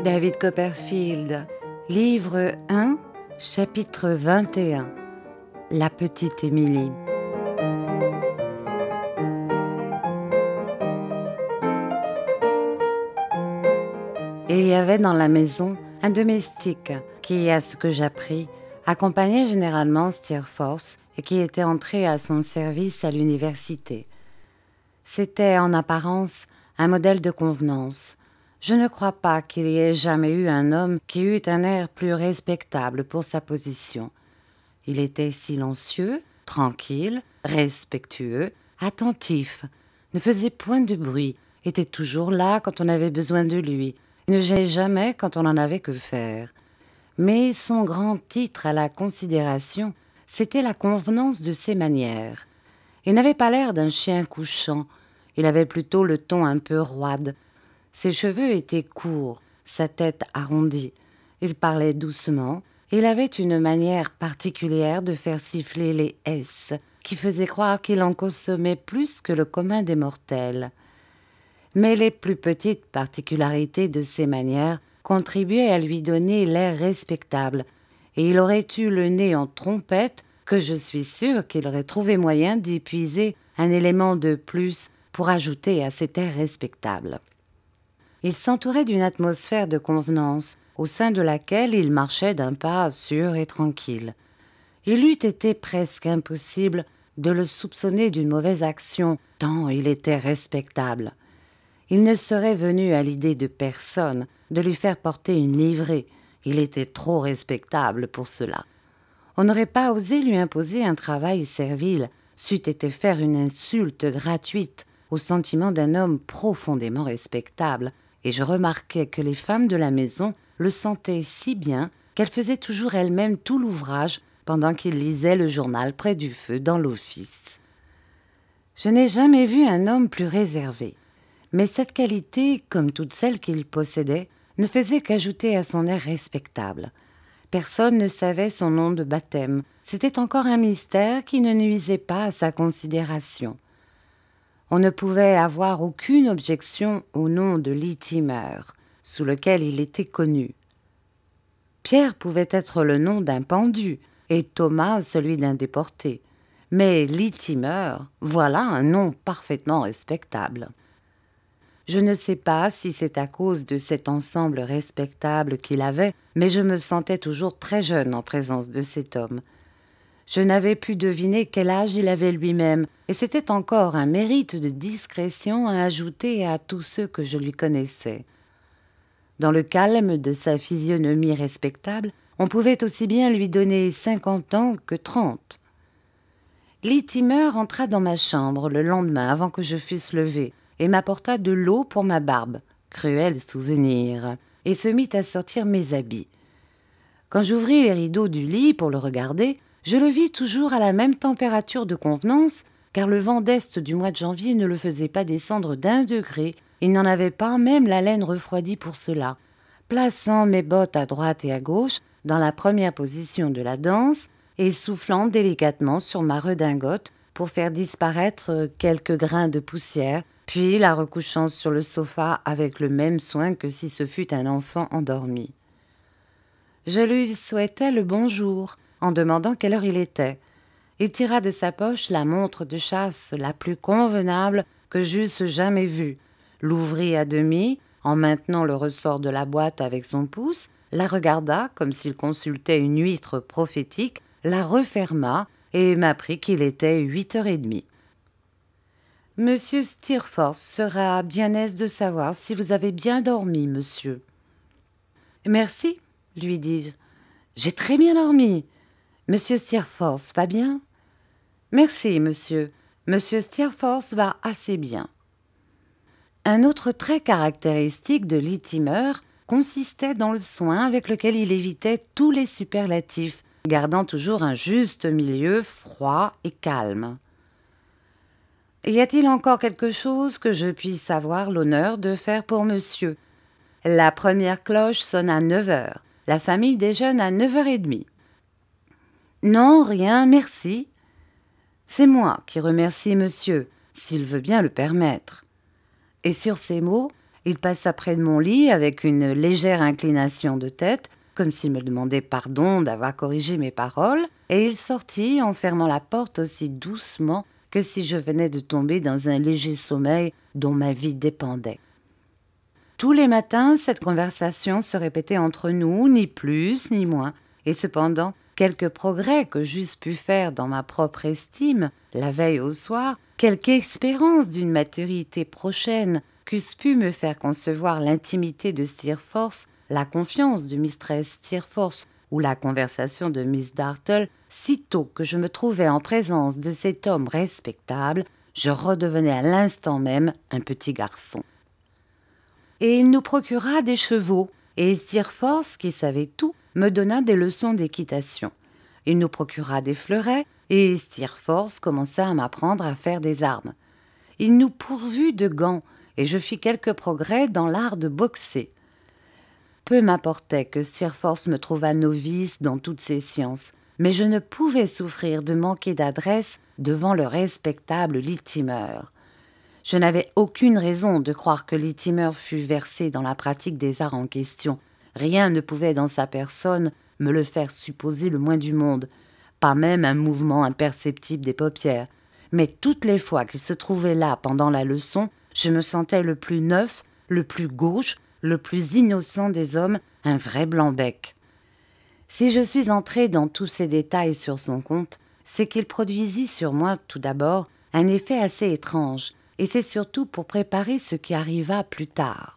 David Copperfield, livre 1, chapitre 21. La petite Émilie. Il y avait dans la maison un domestique qui, à ce que j'appris, accompagnait généralement Steerforth et qui était entré à son service à l'université. C'était en apparence un modèle de convenance. Je ne crois pas qu'il y ait jamais eu un homme qui eût un air plus respectable pour sa position. Il était silencieux, tranquille, respectueux, attentif, ne faisait point de bruit, était toujours là quand on avait besoin de lui, ne gênait jamais quand on n'en avait que faire. Mais son grand titre à la considération, c'était la convenance de ses manières. Il n'avait pas l'air d'un chien couchant, il avait plutôt le ton un peu roide. Ses cheveux étaient courts, sa tête arrondie. Il parlait doucement. Il avait une manière particulière de faire siffler les S, qui faisait croire qu'il en consommait plus que le commun des mortels. Mais les plus petites particularités de ses manières contribuaient à lui donner l'air respectable, et il aurait eu le nez en trompette que je suis sûre qu'il aurait trouvé moyen d'y puiser un élément de plus pour ajouter à cet air respectable. Il s'entourait d'une atmosphère de convenance, au sein de laquelle il marchait d'un pas sûr et tranquille. Il eût été presque impossible de le soupçonner d'une mauvaise action, tant il était respectable. Il ne serait venu à l'idée de personne de lui faire porter une livrée. Il était trop respectable pour cela. On n'aurait pas osé lui imposer un travail servile, c'eût été faire une insulte gratuite au sentiment d'un homme profondément respectable, et je remarquai que les femmes de la maison le sentaient si bien qu'elles faisaient toujours elles-mêmes tout l'ouvrage pendant qu'il lisait le journal près du feu dans l'office. Je n'ai jamais vu un homme plus réservé, mais cette qualité, comme toutes celles qu'il possédait, ne faisait qu'ajouter à son air respectable. Personne ne savait son nom de baptême, c'était encore un mystère qui ne nuisait pas à sa considération. On ne pouvait avoir aucune objection au nom de Littimer, sous lequel il était connu. Pierre pouvait être le nom d'un pendu, et Thomas celui d'un déporté. Mais Littimer, voilà un nom parfaitement respectable. Je ne sais pas si c'est à cause de cet ensemble respectable qu'il avait, mais je me sentais toujours très jeune en présence de cet homme. Je n'avais pu deviner quel âge il avait lui-même, et c'était encore un mérite de discrétion à ajouter à tous ceux que je lui connaissais. Dans le calme de sa physionomie respectable, on pouvait aussi bien lui donner 50 ans que 30. Littimer entra dans ma chambre le lendemain avant que je fusse levée, et m'apporta de l'eau pour ma barbe, cruel souvenir, et se mit à sortir mes habits. Quand j'ouvris les rideaux du lit pour le regarder, je le vis toujours à la même température de convenance, car le vent d'est du mois de janvier ne le faisait pas descendre d'1 degré. Il n'en avait pas même la laine refroidie pour cela. Plaçant mes bottes à droite et à gauche, dans la première position de la danse, et soufflant délicatement sur ma redingote pour faire disparaître quelques grains de poussière, puis la recouchant sur le sofa avec le même soin que si ce fût un enfant endormi. Je lui souhaitai le bonjour, en demandant quelle heure il était. Il tira de sa poche la montre de chasse la plus convenable que j'eusse jamais vue, l'ouvrit à demi, en maintenant le ressort de la boîte avec son pouce, la regarda comme s'il consultait une huître prophétique, la referma et m'apprit qu'il était 8h30. « Monsieur Steerforth sera bien aise de savoir si vous avez bien dormi, monsieur. »« Merci, » lui dis-je. « J'ai très bien dormi. Monsieur Steerforth va bien ?»« Merci, monsieur. Monsieur Steerforth va assez bien. » Un autre trait caractéristique de Littimer consistait dans le soin avec lequel il évitait tous les superlatifs, gardant toujours un juste milieu froid et calme. « Y a-t-il encore quelque chose que je puisse avoir l'honneur de faire pour monsieur ? La première cloche sonne à 9h. La famille déjeune à 9h30. »« Non, rien, merci. »« C'est moi qui remercie monsieur, s'il veut bien le permettre. » Et sur ces mots, Il passa près de mon lit avec une légère inclination de tête, comme s'il me demandait pardon d'avoir corrigé mes paroles, et il sortit en fermant la porte aussi doucement que si je venais de tomber dans un léger sommeil dont ma vie dépendait. Tous les matins, cette conversation se répétait entre nous, ni plus ni moins, et cependant, quelques progrès que j'eusse pu faire dans ma propre estime, la veille au soir, quelque espérance d'une maturité prochaine qu'eussent pu me faire concevoir l'intimité de Steerforth, la confiance de Mistress Steerforth ou la conversation de Miss Dartle, sitôt que je me trouvais en présence de cet homme respectable, je redevenais à l'instant même un petit garçon. Et il nous procura des chevaux, et Steerforth, qui savait tout, me donna des leçons d'équitation. Il nous procura des fleurets, et Steerforth commença à m'apprendre à faire des armes. Il nous pourvut de gants, et je fis quelques progrès dans l'art de boxer. Peu m'importait que Steerforth me trouvât novice dans toutes ces sciences, mais je ne pouvais souffrir de manquer d'adresse devant le respectable Littimer. Je n'avais aucune raison de croire que Littimer fût versé dans la pratique des arts en question. Rien ne pouvait dans sa personne me le faire supposer le moins du monde, pas même un mouvement imperceptible des paupières. Mais toutes les fois qu'il se trouvait là pendant la leçon, je me sentais le plus neuf, le plus gauche, le plus innocent des hommes, un vrai blanc-bec. Si je suis entrée dans tous ces détails sur son compte, c'est qu'il produisit sur moi tout d'abord un effet assez étrange, et c'est surtout pour préparer ce qui arriva plus tard.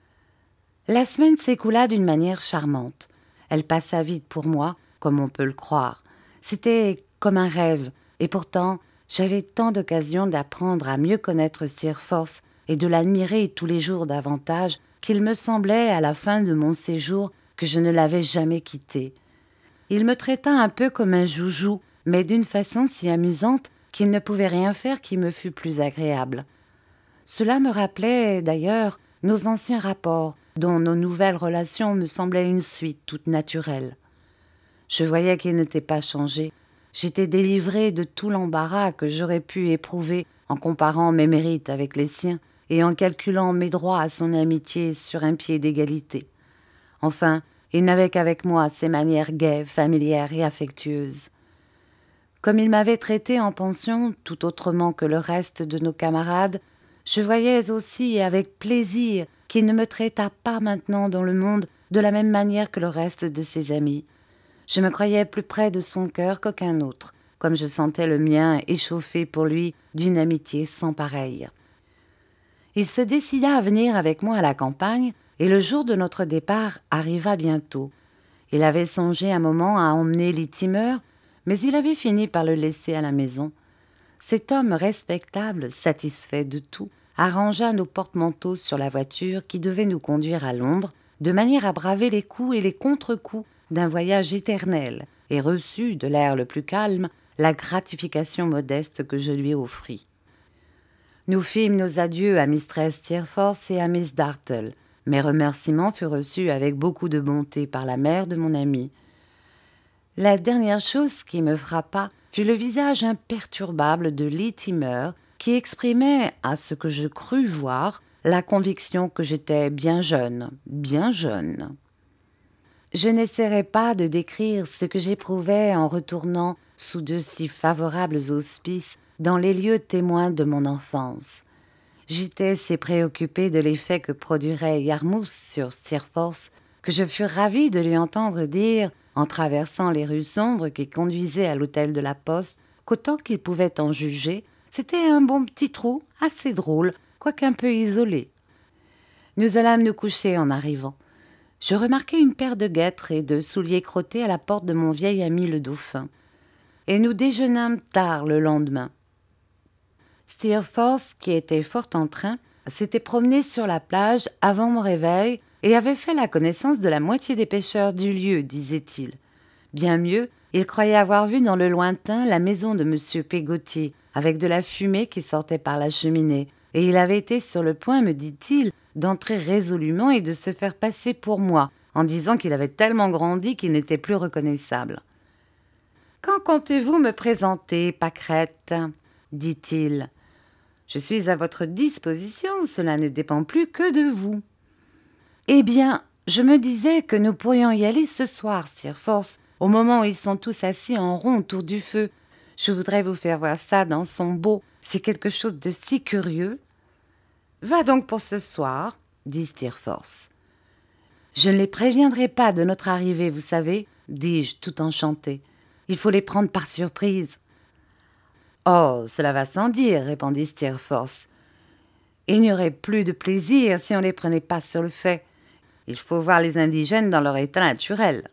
La semaine s'écoula d'une manière charmante. Elle passa vite pour moi, comme on peut le croire. C'était comme un rêve, et pourtant j'avais tant d'occasions d'apprendre à mieux connaître Steerforth et de l'admirer tous les jours davantage qu'il me semblait à la fin de mon séjour que je ne l'avais jamais quitté. Il me traita un peu comme un joujou, mais d'une façon si amusante qu'il ne pouvait rien faire qui me fût plus agréable. Cela me rappelait d'ailleurs nos anciens rapports, dont nos nouvelles relations me semblaient une suite toute naturelle. Je voyais qu'il n'était pas changé. J'étais délivrée de tout l'embarras que j'aurais pu éprouver en comparant mes mérites avec les siens et en calculant mes droits à son amitié sur un pied d'égalité. Enfin, il n'avait qu'avec moi ses manières gaies, familières et affectueuses. Comme il m'avait traité en pension tout autrement que le reste de nos camarades, je voyais aussi avec plaisir qu'il ne me traitât pas maintenant dans le monde de la même manière que le reste de ses amis. Je me croyais plus près de son cœur qu'aucun autre, comme je sentais le mien échauffé pour lui d'une amitié sans pareille. Il se décida à venir avec moi à la campagne, et le jour de notre départ arriva bientôt. Il avait songé un moment à emmener Littimer, mais il avait fini par le laisser à la maison. Cet homme respectable, satisfait de tout, arrangea nos porte-manteaux sur la voiture qui devait nous conduire à Londres, de manière à braver les coups et les contre-coups d'un voyage éternel, et reçut, de l'air le plus calme, la gratification modeste que je lui offris. Nous fîmes nos adieux à Mistress Steerforth et à Miss Dartle. Mes remerciements furent reçus avec beaucoup de bonté par la mère de mon ami. La dernière chose qui me frappa fut le visage imperturbable de Littimer, qui exprimait, à ce que je crus voir, la conviction que j'étais bien jeune, bien jeune. Je n'essaierai pas de décrire ce que j'éprouvais en retournant sous de si favorables auspices dans les lieux témoins de mon enfance. J'étais si préoccupée de l'effet que produirait Yarmouth sur Steerforth que je fus ravie de lui entendre dire, en traversant les rues sombres qui conduisaient à l'hôtel de la Poste, qu'autant qu'il pouvait en juger, c'était un bon petit trou, assez drôle, quoiqu'un peu isolé. Nous allâmes nous coucher en arrivant. Je remarquai une paire de guêtres et de souliers crottés à la porte de mon vieil ami le dauphin. Et nous déjeunâmes tard le lendemain. Steerforth, qui était fort en train, s'était promené sur la plage avant mon réveil et avait fait la connaissance de la moitié des pêcheurs du lieu, disait-il. Bien mieux, il croyait avoir vu dans le lointain la maison de M. Peggotty, avec de la fumée qui sortait par la cheminée, et il avait été sur le point, me dit-il, d'entrer résolument et de se faire passer pour moi, en disant qu'il avait tellement grandi qu'il n'était plus reconnaissable. « Quand comptez-vous me présenter, pâquerette ?» dit-il. Je suis à votre disposition, cela ne dépend plus que de vous. Eh bien, je me disais que nous pourrions y aller ce soir, Steerforth, au moment où ils sont tous assis en rond autour du feu. Je voudrais vous faire voir ça dans son beau. C'est quelque chose de si curieux. Va donc pour ce soir, dit Steerforth. Je ne les préviendrai pas de notre arrivée, vous savez, dis-je tout enchanté. Il faut les prendre par surprise. Oh, cela va sans dire, répondit Steerforth. Il n'y aurait plus de plaisir si on ne les prenait pas sur le fait. Il faut voir les indigènes dans leur état naturel.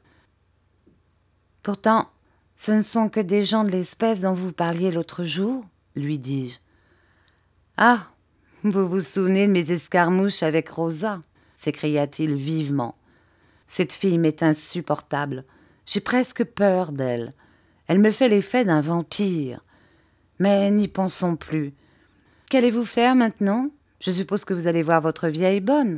Pourtant, ce ne sont que des gens de l'espèce dont vous parliez l'autre jour, lui dis-je. Ah, vous vous souvenez de mes escarmouches avec Rosa, s'écria-t-il vivement. Cette fille m'est insupportable. J'ai presque peur d'elle. Elle me fait l'effet d'un vampire. Mais n'y pensons plus. Qu'allez-vous faire maintenant? Je suppose que vous allez voir votre vieille bonne.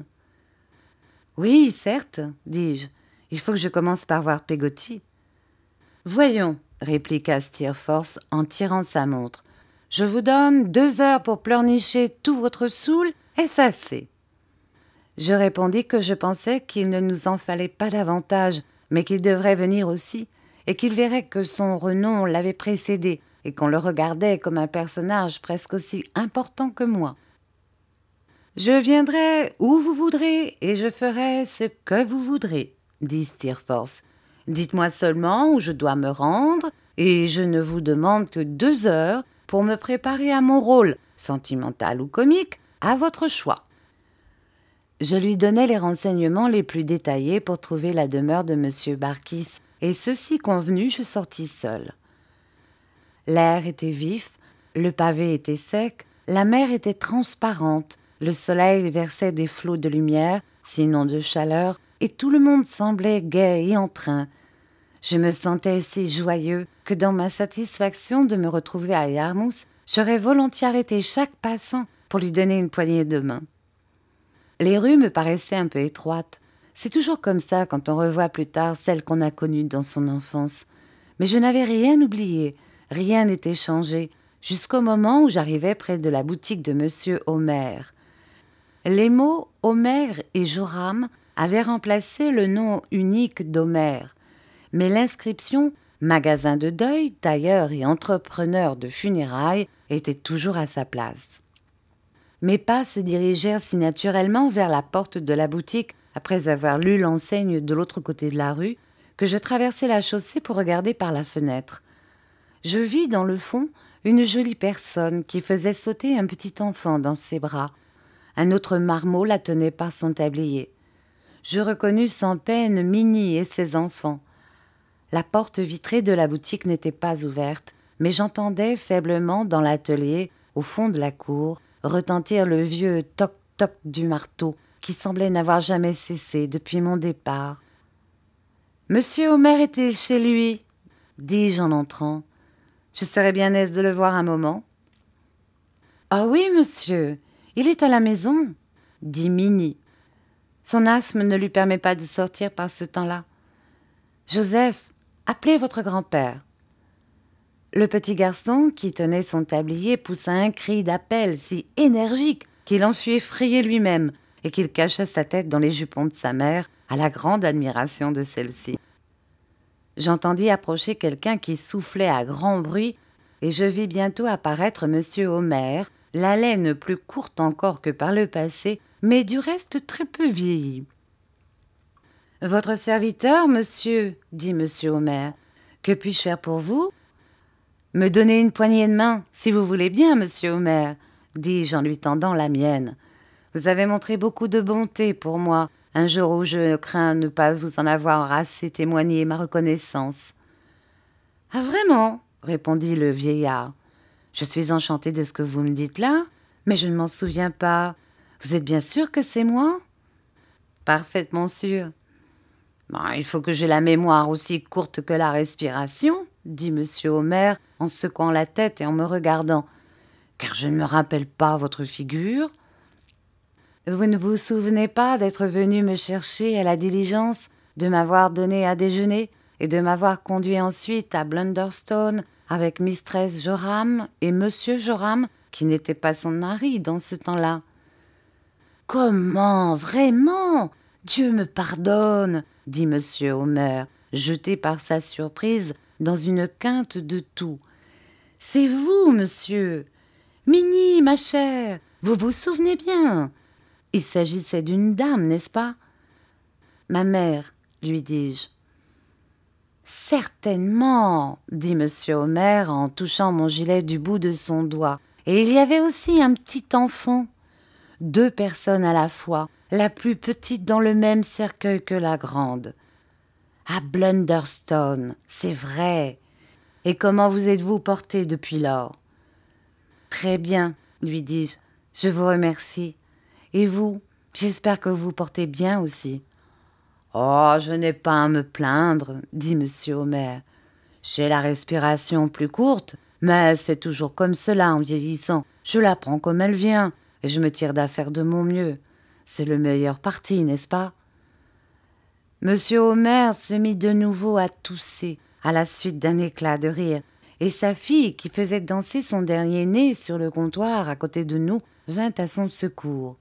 Oui, certes, dis-je. Il faut que je commence par voir Peggotty. Voyons, répliqua Steerforth en tirant sa montre. Je vous donne 2 heures pour pleurnicher tout votre soul, est-ce assez? Je répondis que je pensais qu'il ne nous en fallait pas davantage, mais qu'il devrait venir aussi, et qu'il verrait que son renom l'avait précédé, et qu'on le regardait comme un personnage presque aussi important que moi. Je viendrai où vous voudrez, et je ferai ce que vous voudrez, dit Steerforth. Dites-moi seulement où je dois me rendre, et je ne vous demande que 2 heures pour me préparer à mon rôle, sentimental ou comique, à votre choix. Je lui donnai les renseignements les plus détaillés pour trouver la demeure de M. Barkis, et ceci convenu, je sortis seul. L'air était vif, le pavé était sec, la mer était transparente, le soleil versait des flots de lumière, sinon de chaleur, et tout le monde semblait gai et en train. Je me sentais si joyeux que dans ma satisfaction de me retrouver à Yarmouth, j'aurais volontiers arrêté chaque passant pour lui donner une poignée de main. Les rues me paraissaient un peu étroites. C'est toujours comme ça quand on revoit plus tard celle qu'on a connue dans son enfance. Mais je n'avais rien oublié, rien n'était changé, jusqu'au moment où j'arrivai près de la boutique de M. Homer. Les mots « Homer » et « Joram » avaient remplacé le nom unique d'Homer, mais l'inscription « Magasin de deuil, tailleur et entrepreneur de funérailles » était toujours à sa place. Mes pas se dirigèrent si naturellement vers la porte de la boutique, après avoir lu l'enseigne de l'autre côté de la rue, que je traversai la chaussée pour regarder par la fenêtre. Je vis dans le fond une jolie personne qui faisait sauter un petit enfant dans ses bras. Un autre marmot la tenait par son tablier. Je reconnus sans peine Minnie et ses enfants. La porte vitrée de la boutique n'était pas ouverte, mais j'entendais faiblement dans l'atelier, au fond de la cour, retentir le vieux toc-toc du marteau qui semblait n'avoir jamais cessé depuis mon départ. « Monsieur Homer était chez lui, » dis-je en entrant. « Je serais bien aise de le voir un moment. »« Ah oui, monsieur, il est à la maison, » dit Minnie. Son asthme ne lui permet pas de sortir par ce temps-là. « Joseph, appelez votre grand-père. » Le petit garçon qui tenait son tablier poussa un cri d'appel si énergique qu'il en fut effrayé lui-même et qu'il cacha sa tête dans les jupons de sa mère à la grande admiration de celle-ci. J'entendis approcher quelqu'un qui soufflait à grand bruit et je vis bientôt apparaître M. Homer, la laine plus courte encore que par le passé, mais du reste très peu vieillie. « Votre serviteur, monsieur, » dit M. Homer. « Que puis-je faire pour vous ?»« Me donner une poignée de main, si vous voulez bien, monsieur Homer, » dis-je en lui tendant la mienne. « Vous avez montré beaucoup de bonté pour moi, un jour où je crains ne pas vous en avoir assez témoigné ma reconnaissance. »« Ah, vraiment ?» répondit le vieillard. « Je suis enchanté de ce que vous me dites là, mais je ne m'en souviens pas. Vous êtes bien sûr que c'est moi ?»« Parfaitement sûr. »« Il faut que j'aie la mémoire aussi courte que la respiration, » dit M. Homer en secouant la tête et en me regardant, « car je ne me rappelle pas votre figure. » « Vous ne vous souvenez pas d'être venu me chercher à la diligence, de m'avoir donné à déjeuner et de m'avoir conduit ensuite à Blunderstone avec Mistress Joram et Monsieur Joram qui n'était pas son mari dans ce temps-là. « Comment, vraiment? Dieu me pardonne !» dit M. Homer, jeté par sa surprise dans une quinte de toux. « C'est vous, monsieur! Minnie, ma chère, vous vous souvenez bien? Il s'agissait d'une dame, n'est-ce pas? » « Ma mère, lui dis-je. »« Certainement, dit M. Homer en touchant mon gilet du bout de son doigt. Et il y avait aussi un petit enfant. 2 personnes à la fois, la plus petite dans le même cercueil que la grande. À Blunderstone, c'est vrai. Et comment vous êtes-vous porté depuis lors? Très bien, lui dis-je. Je vous remercie. Et vous, j'espère que vous portez bien aussi. Oh, je n'ai pas à me plaindre, dit M. Homer. J'ai la respiration plus courte, mais c'est toujours comme cela en vieillissant. Je la prends comme elle vient, et je me tire d'affaire de mon mieux. C'est le meilleur parti, n'est-ce pas? M. Homer se mit de nouveau à tousser, à la suite d'un éclat de rire, et sa fille, qui faisait danser son dernier-né sur le comptoir à côté de nous, vint à son secours.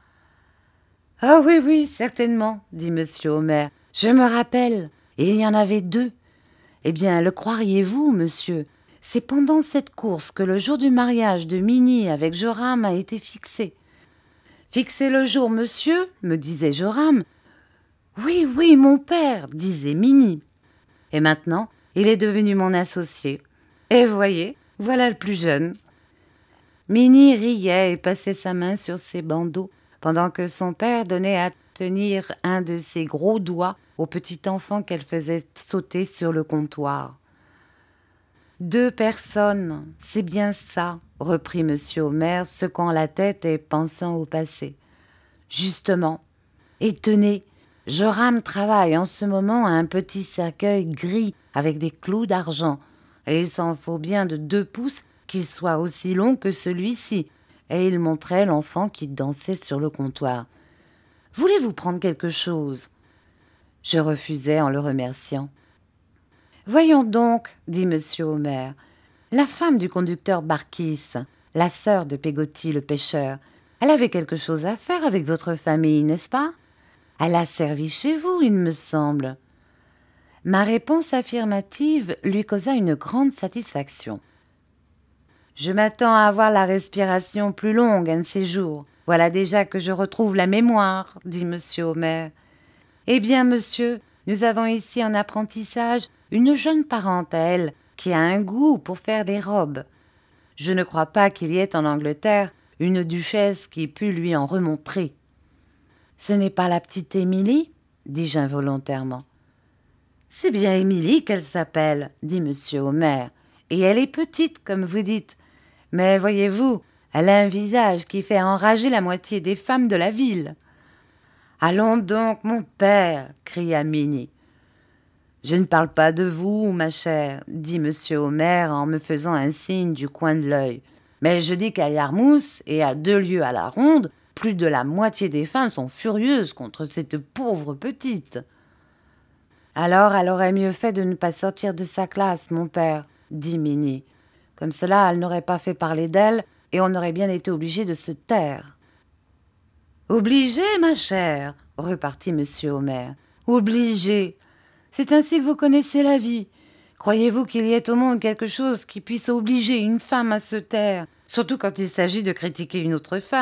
« Ah oui, oui, certainement, dit M. Homer. Je me rappelle, il y en avait 2. Eh bien, le croiriez-vous, monsieur? C'est pendant cette course que le jour du mariage de Minnie avec Joram a été fixé. »« Fixé le jour, monsieur ?» me disait Joram. « Oui, oui, mon père, disait Minnie. Et maintenant, il est devenu mon associé. Et voyez, voilà le plus jeune. » Minnie riait et passait sa main sur ses bandeaux, pendant que son père donnait à tenir un de ses gros doigts au petit enfant qu'elle faisait sauter sur le comptoir. « 2 personnes, c'est bien ça, reprit M. Homer, secouant la tête et pensant au passé. Justement. Et tenez, Joram travaille en ce moment à un petit cercueil gris avec des clous d'argent, et il s'en faut bien de 2 pouces qu'il soit aussi long que celui-ci. Et il montrait l'enfant qui dansait sur le comptoir. « Voulez-vous prendre quelque chose ?» Je refusai en le remerciant. « Voyons donc, dit M. Homer, la femme du conducteur Barkis, la sœur de Peggotty le pêcheur, elle avait quelque chose à faire avec votre famille, n'est-ce pas? Elle a servi chez vous, il me semble. » Ma réponse affirmative lui causa une grande satisfaction. « Je m'attends à avoir la respiration plus longue un de ces jours. Voilà déjà que je retrouve la mémoire, dit M. Homer. Eh bien, monsieur, nous avons ici en apprentissage une jeune parente à elle qui a un goût pour faire des robes. Je ne crois pas qu'il y ait en Angleterre une duchesse qui pût lui en remontrer. »« Ce n'est pas la petite Émilie ?» dis-je involontairement. « C'est bien Émilie qu'elle s'appelle, dit M. Homer, et elle est petite, comme vous dites. Mais voyez-vous, elle a un visage qui fait enrager la moitié des femmes de la ville. »« Allons donc, mon père !» cria Minnie. « Je ne parle pas de vous, ma chère, dit M. Homer en me faisant un signe du coin de l'œil. Mais je dis qu'à Yarmouth et à 2 lieues à la ronde, plus de la moitié des femmes sont furieuses contre cette pauvre petite. »« Alors, elle aurait mieux fait de ne pas sortir de sa classe, mon père, dit Minnie. Comme cela, elle n'aurait pas fait parler d'elle et on aurait bien été obligé de se taire. »« Obligé, ma chère, repartit M. Homer. Obligé. C'est ainsi que vous connaissez la vie. Croyez-vous qu'il y ait au monde quelque chose qui puisse obliger une femme à se taire, surtout quand il s'agit de critiquer une autre femme? »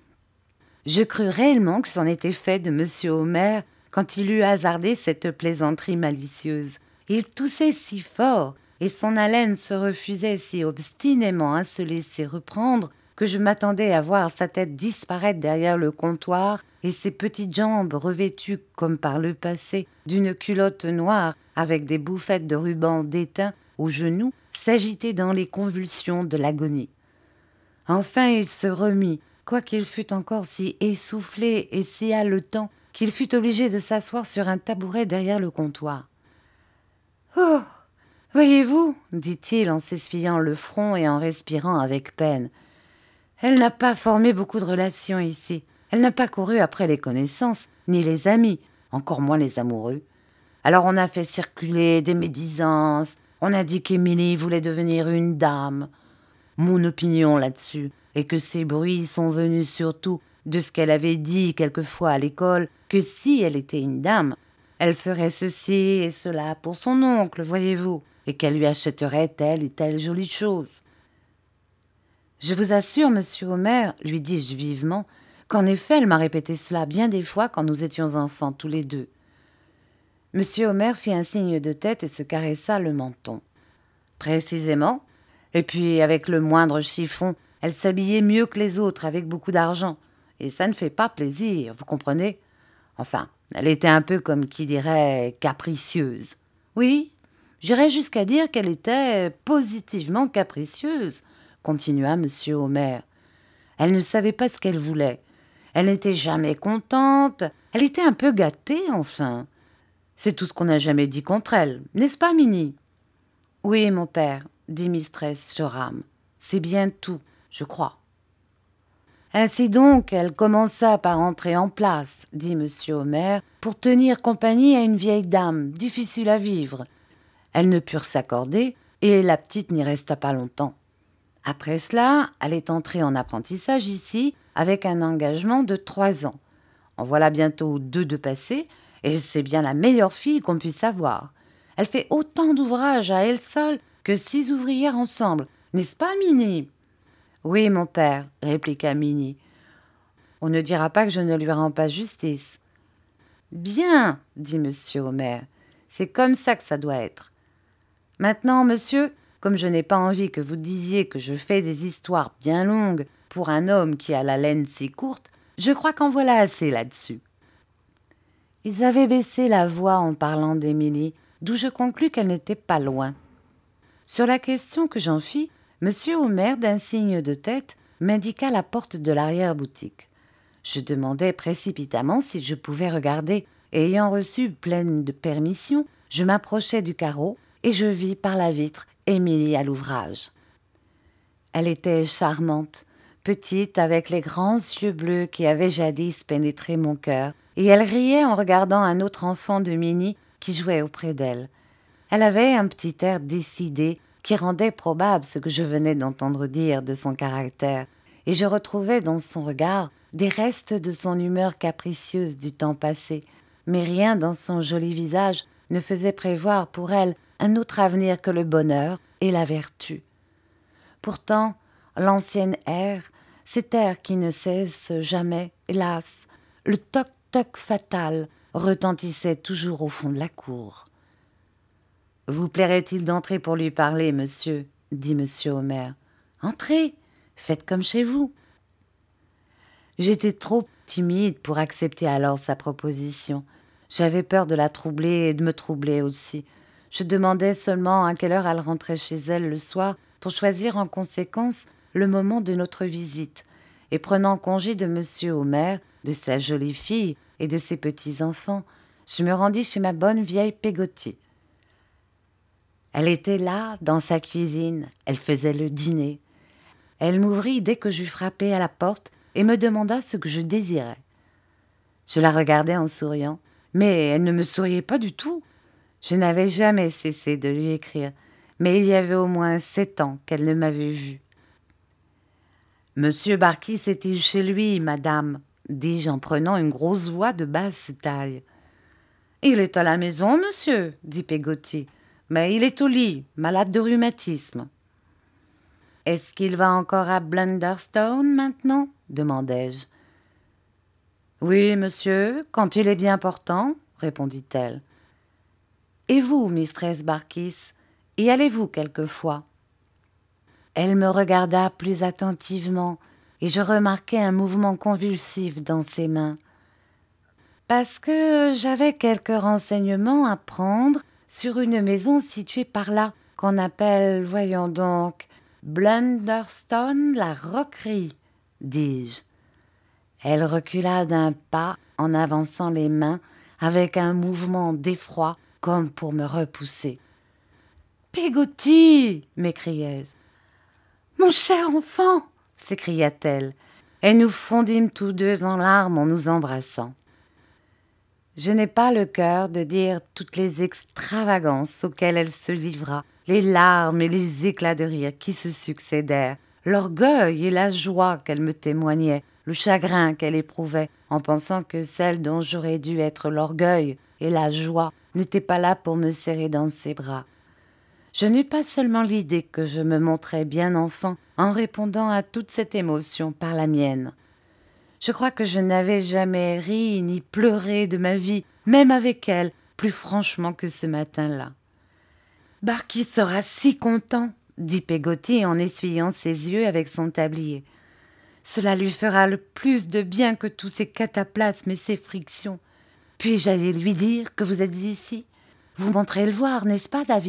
Je crus réellement que c'en était fait de M. Homer quand il eut hasardé cette plaisanterie malicieuse. Il toussait si fort et son haleine se refusait si obstinément à se laisser reprendre que je m'attendais à voir sa tête disparaître derrière le comptoir et ses petites jambes revêtues, comme par le passé, d'une culotte noire avec des bouffettes de ruban d'étain aux genoux, s'agiter dans les convulsions de l'agonie. Enfin il se remit, quoiqu'il fût encore si essoufflé et si haletant qu'il fut obligé de s'asseoir sur un tabouret derrière le comptoir. « Oh, voyez-vous, dit-il en s'essuyant le front et en respirant avec peine, elle n'a pas formé beaucoup de relations ici. Elle n'a pas couru après les connaissances, ni les amis, encore moins les amoureux. Alors on a fait circuler des médisances, on a dit qu'Émilie voulait devenir une dame. mon opinion là-dessus est que ces bruits sont venus surtout de ce qu'elle avait dit quelquefois à l'école, que si elle était une dame, elle ferait ceci et cela pour son oncle, voyez-vous, et qu'elle lui achèterait telle et telle jolie chose. Je vous assure, monsieur Omer, lui dis-je vivement, qu'en effet elle m'a répété cela bien des fois quand nous étions enfants tous les deux. Monsieur Omer fit un signe de tête et se caressa le menton. Précisément. Et puis, avec le moindre chiffon, elle s'habillait mieux que les autres, avec beaucoup d'argent. Et ça ne fait pas plaisir, vous comprenez? Enfin, elle était un peu comme qui dirait capricieuse. Oui, j'irais jusqu'à dire qu'elle était positivement capricieuse, continua monsieur Omer. Elle ne savait pas ce qu'elle voulait. Elle n'était jamais contente. Elle était un peu gâtée, enfin. C'est tout ce qu'on n'a jamais dit contre elle, n'est-ce pas, Minnie? Oui, mon père, dit mistress Joram. C'est bien tout, je crois. Ainsi donc, elle commença par entrer en place, dit monsieur Omer, pour tenir compagnie à une vieille dame, difficile à vivre. Elles ne purent s'accorder, et la petite n'y resta pas longtemps. Après cela, elle est entrée en apprentissage ici, avec un engagement de 3 ans. En voilà bientôt 2 de passés, et c'est bien la meilleure fille qu'on puisse avoir. Elle fait autant d'ouvrages à elle seule que 6 ouvrières ensemble, n'est-ce pas, Minnie? Oui, mon père, répliqua Minnie. On ne dira pas que je ne lui rends pas justice. Bien, dit monsieur Omer, c'est comme ça que ça doit être. Maintenant, monsieur, comme je n'ai pas envie que vous disiez que je fais des histoires bien longues pour un homme qui a la laine si courte, je crois qu'en voilà assez là-dessus. Ils avaient baissé la voix en parlant d'Émilie, d'où je conclus qu'elle n'était pas loin. Sur la question que j'en fis, monsieur Omer, d'un signe de tête, m'indiqua la porte de l'arrière-boutique. Je demandai précipitamment si je pouvais regarder, et ayant reçu pleine de permission, je m'approchai du carreau et je vis par la vitre Émilie à l'ouvrage. Elle était charmante, petite, avec les grands yeux bleus qui avaient jadis pénétré mon cœur, et elle riait en regardant un autre enfant de Minnie qui jouait auprès d'elle. Elle avait un petit air décidé qui rendait probable ce que je venais d'entendre dire de son caractère, et je retrouvais dans son regard des restes de son humeur capricieuse du temps passé, mais rien dans son joli visage ne faisait prévoir pour elle un autre avenir que le bonheur et la vertu. Pourtant, l'ancienne air, cet air qui ne cesse jamais, hélas, le toc-toc fatal, retentissait toujours au fond de la cour. « Vous plairait-il d'entrer pour lui parler, monsieur ?» dit monsieur Omer. « Entrez, faites comme chez vous. » J'étais trop timide pour accepter alors sa proposition. J'avais peur de la troubler et de me troubler aussi. Je demandais seulement à quelle heure elle rentrait chez elle le soir pour choisir en conséquence le moment de notre visite. Et prenant congé de monsieur Omer, de sa jolie fille et de ses petits-enfants, je me rendis chez ma bonne vieille Peggotty. Elle était là, dans sa cuisine, elle faisait le dîner. Elle m'ouvrit dès que j'eus frappé à la porte et me demanda ce que je désirais. Je la regardai en souriant, mais elle ne me souriait pas du tout. Je n'avais jamais cessé de lui écrire, mais il y avait au moins 7 ans qu'elle ne m'avait vue. « Monsieur Barkis est-il chez lui, madame ?» dis-je en prenant une grosse voix de basse taille. « Il est à la maison, monsieur, » dit Peggotty, « mais il est au lit, malade de rhumatisme. »« Est-ce qu'il va encore à Blunderstone maintenant ?» demandai-je. « Oui, monsieur, quand il est bien portant, » répondit-elle. « Et vous, mistress Barkis, y allez-vous quelquefois ?» Elle me regarda plus attentivement et je remarquai un mouvement convulsif dans ses mains. Parce que j'avais quelques renseignements à prendre sur une maison située par là, qu'on appelle, voyons donc, Blunderstone, la Roquerie, dis-je. Elle recula d'un pas en avançant les mains avec un mouvement d'effroi comme pour me repousser. « Peggotty !» m'écriai-je. « Mon cher enfant !» s'écria-t-elle, et nous fondîmes tous deux en larmes en nous embrassant. Je n'ai pas le cœur de dire toutes les extravagances auxquelles elle se livra, les larmes et les éclats de rire qui se succédèrent l'orgueil et la joie qu'elle me témoignait, le chagrin qu'elle éprouvait, en pensant que celle dont j'aurais dû être l'orgueil et la joie n'était pas là pour me serrer dans ses bras. Je n'eus pas seulement l'idée que je me montrais bien enfant en répondant à toute cette émotion par la mienne. Je crois que je n'avais jamais ri ni pleuré de ma vie, même avec elle, plus franchement que ce matin-là. « Barkis sera si content !» dit Peggotty en essuyant ses yeux avec son tablier. « Cela lui fera le plus de bien que tous ces cataplasmes et ces frictions. Puis-je aller lui dire que vous êtes ici? Vous montrez le voir, n'est-ce pas, David ?»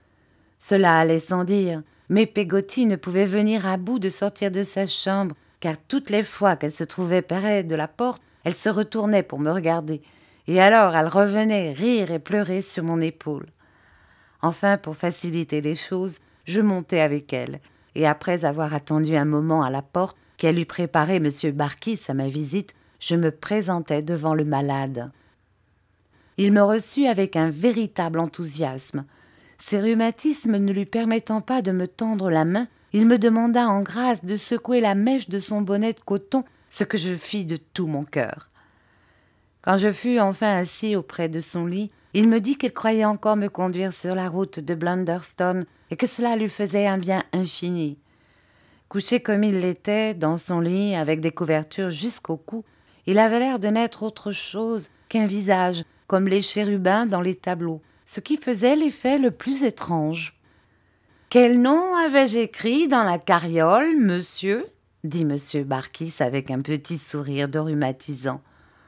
Cela allait sans dire, mais Peggotty ne pouvait venir à bout de sortir de sa chambre, car toutes les fois qu'elle se trouvait près de la porte, elle se retournait pour me regarder, et alors elle revenait rire et pleurer sur mon épaule. Enfin, pour faciliter les choses, je montai avec elle, et après avoir attendu un moment à la porte qu'elle eût préparé M. Barkis à ma visite, je me présentai devant le malade. Il me reçut avec un véritable enthousiasme. Ses rhumatismes ne lui permettant pas de me tendre la main, il me demanda en grâce de secouer la mèche de son bonnet de coton, ce que je fis de tout mon cœur. Quand je fus enfin assis auprès de son lit, il me dit qu'il croyait encore me conduire sur la route de Blunderstone et que cela lui faisait un bien infini. Couché comme il l'était, dans son lit, avec des couvertures jusqu'au cou, il avait l'air de n'être autre chose qu'un visage, comme les chérubins dans les tableaux, ce qui faisait l'effet le plus étrange. « Quel nom avais-je écrit dans la carriole, monsieur ?» dit M. Barkis avec un petit sourire de rhumatisant.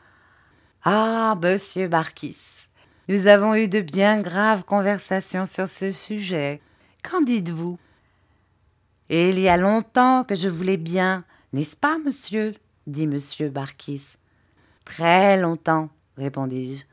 « Ah, monsieur Barkis, nous avons eu de bien graves conversations sur ce sujet. Qu'en dites-vous ? » « Et il y a longtemps que je voulais bien, n'est-ce pas, monsieur ?» dit M. Barkis. « Très longtemps, répondis-je.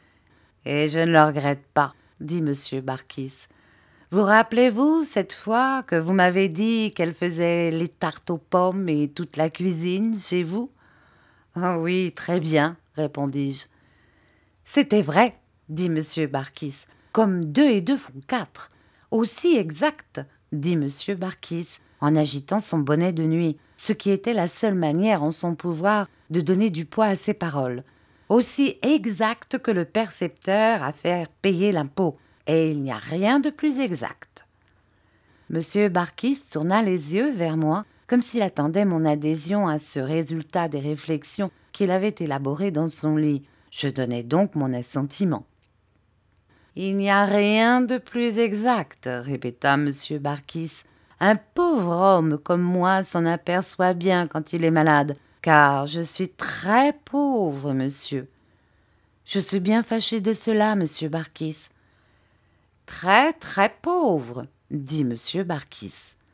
« Et je ne le regrette pas, dit M. Barkis. Vous rappelez-vous cette fois que vous m'avez dit qu'elle faisait les tartes aux pommes et toute la cuisine chez vous ? » ?»« Oh oui, très bien, répondis-je. »« C'était vrai, dit M. Barkis, comme 2 et 2 font 4. Aussi exact, dit M. Barkis, en agitant son bonnet de nuit, ce qui était la seule manière en son pouvoir de donner du poids à ses paroles. Aussi exact que le percepteur à faire payer l'impôt, et il n'y a rien de plus exact. M. Barkis tourna les yeux vers moi, comme s'il attendait mon adhésion à ce résultat des réflexions qu'il avait élaborées dans son lit. Je donnai donc mon assentiment. « Il n'y a rien de plus exact, répéta M. Barkis. Un pauvre homme comme moi s'en aperçoit bien quand il est malade, car je suis très pauvre, monsieur. »« Je suis bien fâché de cela, monsieur Barkis. »« Très, très pauvre, dit M. Barkis. »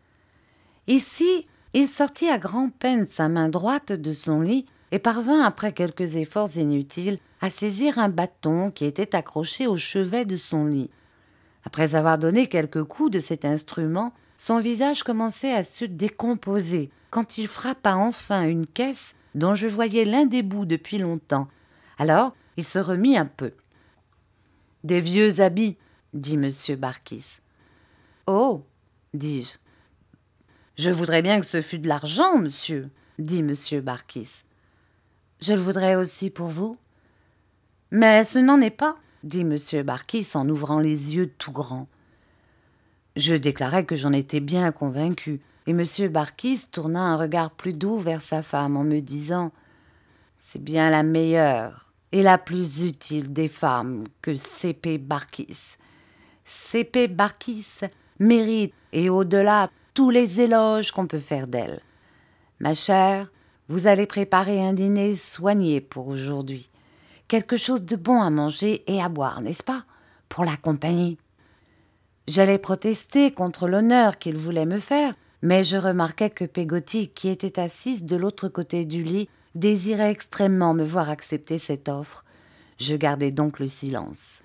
Ici, il sortit à grand-peine sa main droite de son lit et parvint, après quelques efforts inutiles, à saisir un bâton qui était accroché au chevet de son lit. Après avoir donné quelques coups de cet instrument, son visage commençait à se décomposer quand il frappa enfin une caisse dont je voyais l'un des bouts depuis longtemps. Alors, il se remit un peu. « Des vieux habits, dit M. Barkis. »« Oh, dis-je. »« Je voudrais bien que ce fût de l'argent, monsieur, dit M. Barkis. »« Je le voudrais aussi pour vous. »« Mais ce n'en est pas, dit M. Barkis en ouvrant les yeux tout grands. » Je déclarai que j'en étais bien convaincu, et M. Barkis tourna un regard plus doux vers sa femme en me disant « C'est bien la meilleure et la plus utile des femmes que C.P. Barkis. C.P. Barkis mérite, et au-delà, tous les éloges qu'on peut faire d'elle. Ma chère, vous allez préparer un dîner soigné pour aujourd'hui. Quelque chose de bon à manger et à boire, n'est-ce pas, pour la compagnie. » J'allais protester contre l'honneur qu'il voulait me faire, mais je remarquai que Peggotty, qui était assise de l'autre côté du lit, désirait extrêmement me voir accepter cette offre. Je gardai donc le silence.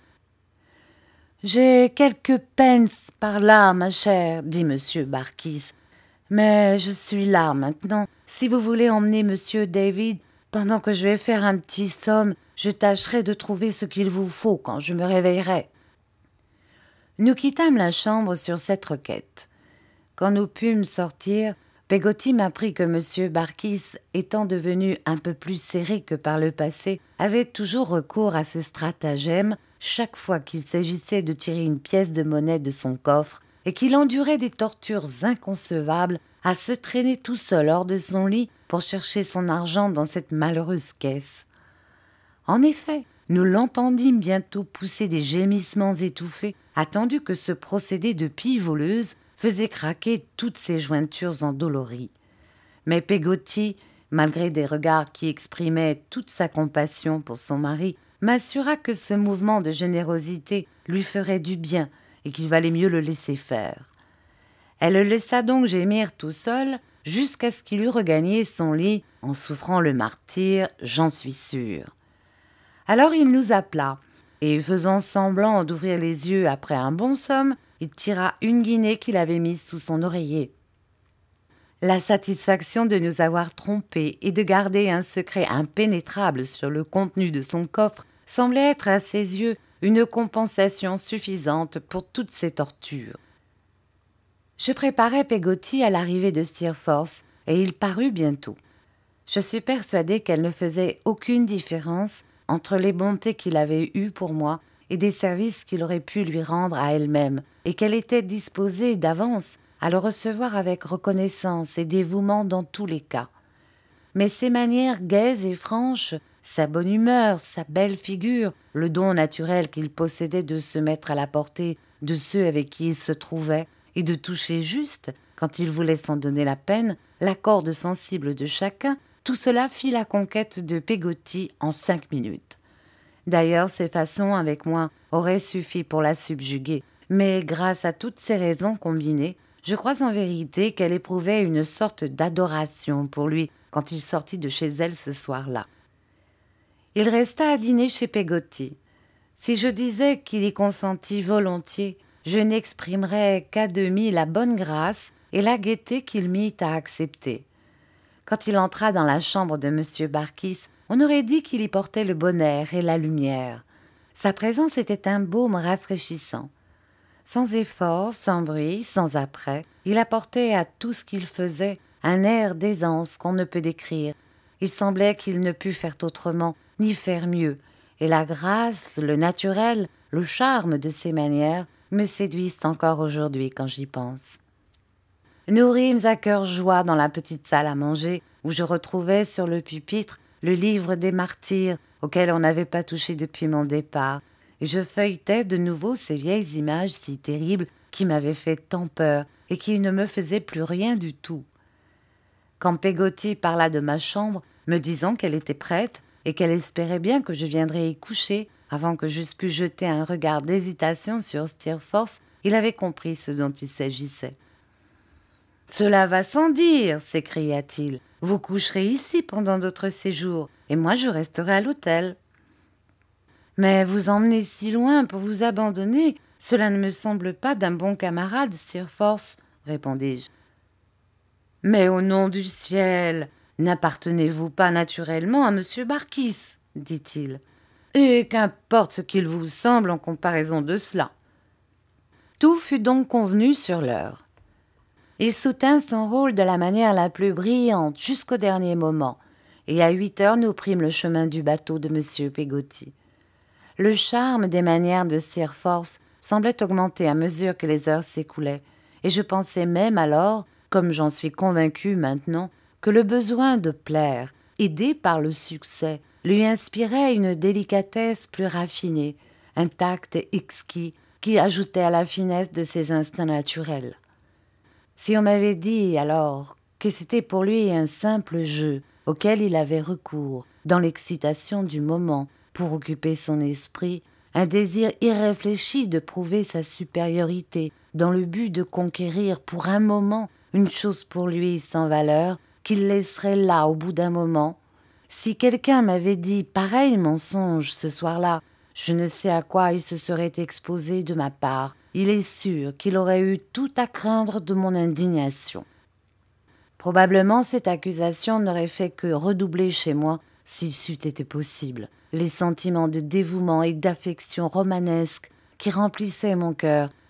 « J'ai quelques pence par là, ma chère, dit M. Barkis, mais je suis là maintenant. Si vous voulez emmener M. David, pendant que je vais faire un petit somme, je tâcherai de trouver ce qu'il vous faut quand je me réveillerai. » Nous quittâmes la chambre sur cette requête. quand nous pûmes sortir, Peggotty m'apprit que M. Barkis, étant devenu un peu plus serré que par le passé, avait toujours recours à ce stratagème chaque fois qu'il s'agissait de tirer une pièce de monnaie de son coffre et qu'il endurait des tortures inconcevables à se traîner tout seul hors de son lit pour chercher son argent dans cette malheureuse caisse. En effet, nous l'entendîmes bientôt pousser des gémissements étouffés, attendu que ce procédé de pie voleuse faisait craquer toutes ses jointures endolories. Mais Peggotty, malgré des regards qui exprimaient toute sa compassion pour son mari, m'assura que ce mouvement de générosité lui ferait du bien et qu'il valait mieux le laisser faire. Elle le laissa donc gémir tout seul jusqu'à ce qu'il eût regagné son lit en souffrant le martyre, j'en suis sûre. Alors il nous appela, et faisant semblant d'ouvrir les yeux après un bon somme, il tira une guinée qu'il avait mise sous son oreiller. La satisfaction de nous avoir trompés et de garder un secret impénétrable sur le contenu de son coffre semblait être à ses yeux une compensation suffisante pour toutes ces tortures. Je préparais Peggotty à l'arrivée de Steerforth, et il parut bientôt. Je suis persuadée qu'elle ne faisait aucune différence entre les bontés qu'il avait eues pour moi et des services qu'il aurait pu lui rendre à elle-même, et qu'elle était disposée d'avance à le recevoir avec reconnaissance et dévouement dans tous les cas. Mais ses manières gaies et franches, sa bonne humeur, sa belle figure, le don naturel qu'il possédait de se mettre à la portée de ceux avec qui il se trouvait et de toucher juste, quand il voulait s'en donner la peine, la corde sensible de chacun, tout cela fit la conquête de Peggotty en 5 minutes. D'ailleurs, ses façons avec moi auraient suffi pour la subjuguer, mais grâce à toutes ces raisons combinées, je crois en vérité qu'elle éprouvait une sorte d'adoration pour lui quand il sortit de chez elle ce soir-là. Il resta à dîner chez Peggotty. Si je disais qu'il y consentit volontiers, je n'exprimerais qu'à demi la bonne grâce et la gaieté qu'il mit à accepter. Quand il entra dans la chambre de M. Barkis, on aurait dit qu'il y portait le bon air et la lumière. Sa présence était un baume rafraîchissant. Sans effort, sans bruit, sans apprêt, il apportait à tout ce qu'il faisait un air d'aisance qu'on ne peut décrire. Il semblait qu'il ne pût faire autrement, ni faire mieux, et la grâce, le naturel, le charme de ses manières me séduisent encore aujourd'hui quand j'y pense. Nous rîmes à cœur joie dans la petite salle à manger, où je retrouvais sur le pupitre le livre des martyrs auquel on n'avait pas touché depuis mon départ, et je feuilletais de nouveau ces vieilles images si terribles qui m'avaient fait tant peur et qui ne me faisaient plus rien du tout. Quand Peggotty parla de ma chambre, me disant qu'elle était prête et qu'elle espérait bien que je viendrais y coucher avant que j'eusse pu jeter un regard d'hésitation sur Steerforth, il avait compris ce dont il s'agissait. « Cela va sans dire, s'écria-t-il. Vous coucherez ici pendant notre séjour, et moi je resterai à l'hôtel. Mais vous emmenez si loin pour vous abandonner, cela ne me semble pas d'un bon camarade, Steerforth, répondis-je. Mais au nom du ciel, n'appartenez-vous pas naturellement à M. Barkis, dit-il. Et qu'importe ce qu'il vous semble en comparaison de cela. Tout fut donc convenu sur l'heure. Il soutint son rôle de la manière la plus brillante jusqu'au dernier moment, et à 8 heures nous prîmes le chemin du bateau de M. Peggotty. Le charme des manières de Steerforth semblait augmenter à mesure que les heures s'écoulaient, et je pensais même alors, comme j'en suis convaincue maintenant, que le besoin de plaire, aidé par le succès, lui inspirait une délicatesse plus raffinée, un tact exquis qui ajoutait à la finesse de ses instincts naturels. Si on m'avait dit alors que c'était pour lui un simple jeu auquel il avait recours dans l'excitation du moment pour occuper son esprit, un désir irréfléchi de prouver sa supériorité dans le but de conquérir pour un moment une chose pour lui sans valeur qu'il laisserait là au bout d'un moment, si quelqu'un m'avait dit pareil mensonge ce soir-là, je ne sais à quoi il se serait exposé de ma part. Il est sûr qu'il aurait eu tout à craindre de mon indignation. Probablement cette accusation n'aurait fait que redoubler chez moi, si c'eût été possible, les sentiments de dévouement et d'affection romanesque qui remplissaient mon cœur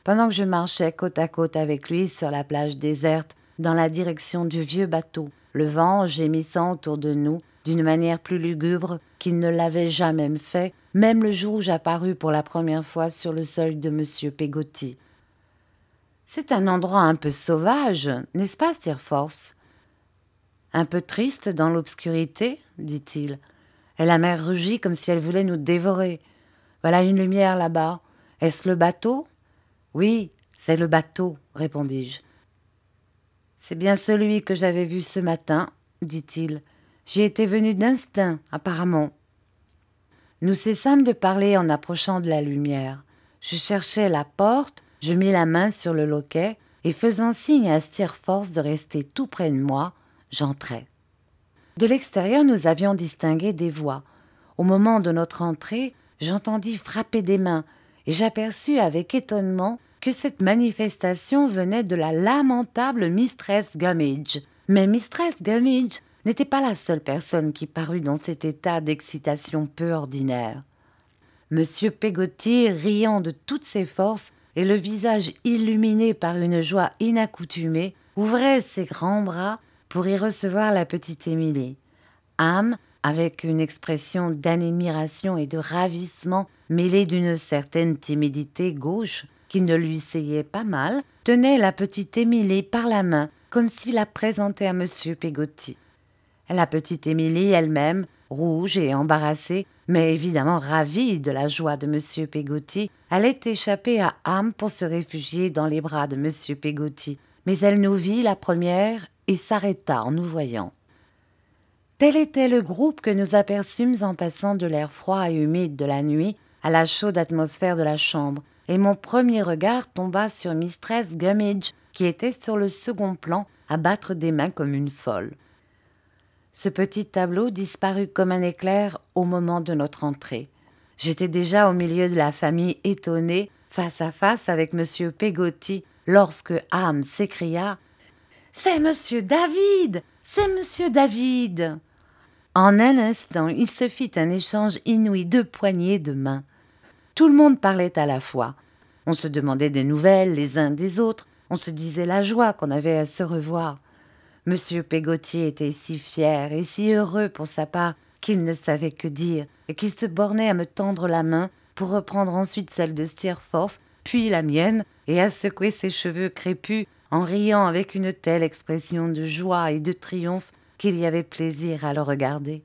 pendant que je marchais côte à côte avec lui sur la plage déserte, dans la direction du vieux bateau, le vent gémissant autour de nous d'une manière plus lugubre qu'il ne l'avait jamais fait, même le jour où j'apparus pour la première fois sur le seuil de M. Peggotty. « C'est un endroit un peu sauvage, n'est-ce pas, Steerforth ? » « Un peu triste dans l'obscurité, dit-il. Et la mer rugit comme si elle voulait nous dévorer. Voilà une lumière là-bas. Est-ce le bateau ? » « Oui, c'est le bateau, répondis-je. « C'est bien celui que j'avais vu ce matin, dit-il. J'y étais venu d'instinct, apparemment. » Nous cessâmes de parler en approchant de la lumière. Je cherchais la porte, je mis la main sur le loquet et faisant signe à Steerforth de rester tout près de moi, j'entrai. De l'extérieur, nous avions distingué des voix. Au moment de notre entrée, j'entendis frapper des mains et j'aperçus avec étonnement que cette manifestation venait de la lamentable Mistress Gummidge. Mais Mistress Gummidge n'était pas la seule personne qui parut dans cet état d'excitation peu ordinaire. Monsieur Peggotty, riant de toutes ses forces et le visage illuminé par une joie inaccoutumée, ouvrait ses grands bras pour y recevoir la petite Émilie. Ham, avec une expression d'admiration et de ravissement mêlée d'une certaine timidité gauche qui ne lui seyait pas mal, tenait la petite Émilie par la main comme s'il la présentait à Monsieur Peggotty. La petite Émilie elle-même, rouge et embarrassée, mais évidemment ravie de la joie de Monsieur Peggotty, allait échapper à Ham pour se réfugier dans les bras de Monsieur Peggotty. Mais elle nous vit la première et s'arrêta en nous voyant. Tel était le groupe que nous aperçûmes en passant de l'air froid et humide de la nuit à la chaude atmosphère de la chambre, et mon premier regard tomba sur Mistress Gummidge, qui était sur le second plan à battre des mains comme une folle. Ce petit tableau disparut comme un éclair au moment de notre entrée. J'étais déjà au milieu de la famille étonnée, face à face avec Monsieur Peggotty, lorsque Ham s'écria « C'est Monsieur David ! C'est Monsieur David !» En un instant, il se fit un échange inouï de poignées de main. Tout le monde parlait à la fois. On se demandait des nouvelles les uns des autres, on se disait la joie qu'on avait à se revoir. Monsieur Peggotty était si fier et si heureux pour sa part qu'il ne savait que dire et qu'il se bornait à me tendre la main pour reprendre ensuite celle de Steerforth, puis la mienne, et à secouer ses cheveux crépus en riant avec une telle expression de joie et de triomphe qu'il y avait plaisir à le regarder.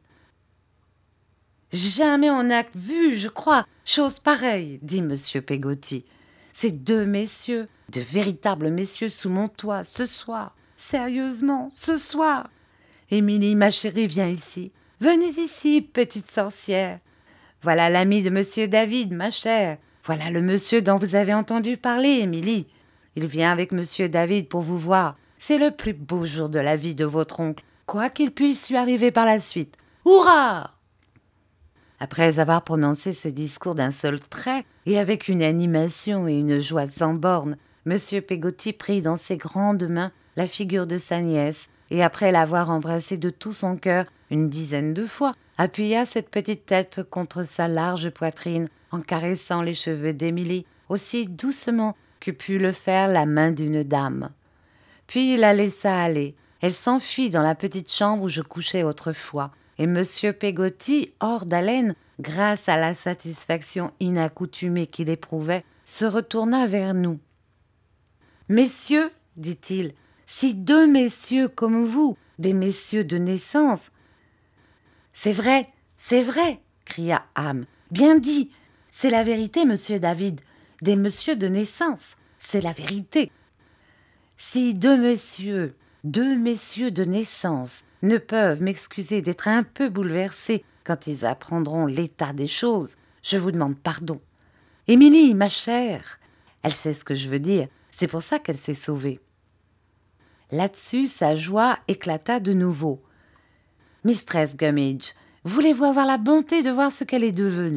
« Jamais on n'a vu, je crois, chose pareille, dit Monsieur Peggotty. Ces deux messieurs, de véritables messieurs sous mon toit, ce soir, sérieusement, ce soir. Émilie, ma chérie, viens ici. Venez ici, petite sorcière. Voilà l'ami de Monsieur David, ma chère. Voilà le monsieur dont vous avez entendu parler, Émilie. Il vient avec Monsieur David pour vous voir. C'est le plus beau jour de la vie de votre oncle, quoi qu'il puisse lui arriver par la suite. Hurrah !» Après avoir prononcé ce discours d'un seul trait, et avec une animation et une joie sans bornes, Monsieur Peggotty prit dans ses grandes mains la figure de sa nièce, et après l'avoir embrassée de tout son cœur une dizaine de fois, appuya cette petite tête contre sa large poitrine, en caressant les cheveux d'Émilie, aussi doucement que put le faire la main d'une dame. Puis il la laissa aller. Elle s'enfuit dans la petite chambre où je couchais autrefois, et Monsieur Peggotty, hors d'haleine, grâce à la satisfaction inaccoutumée qu'il éprouvait, se retourna vers nous. « Messieurs, dit-il, si deux messieurs comme vous, des messieurs de naissance… »« C'est vrai, cria Ham. « Bien dit, c'est la vérité, Monsieur David, des messieurs de naissance, c'est la vérité. Si deux messieurs de naissance ne peuvent m'excuser d'être un peu bouleversés quand ils apprendront l'état des choses, je vous demande pardon. Émilie, ma chère, elle sait ce que je veux dire, c'est pour ça qu'elle s'est sauvée. » Là-dessus, sa joie éclata de nouveau. « Mistress Gummidge, voulez-vous avoir la bonté de voir ce qu'elle est devenue ?»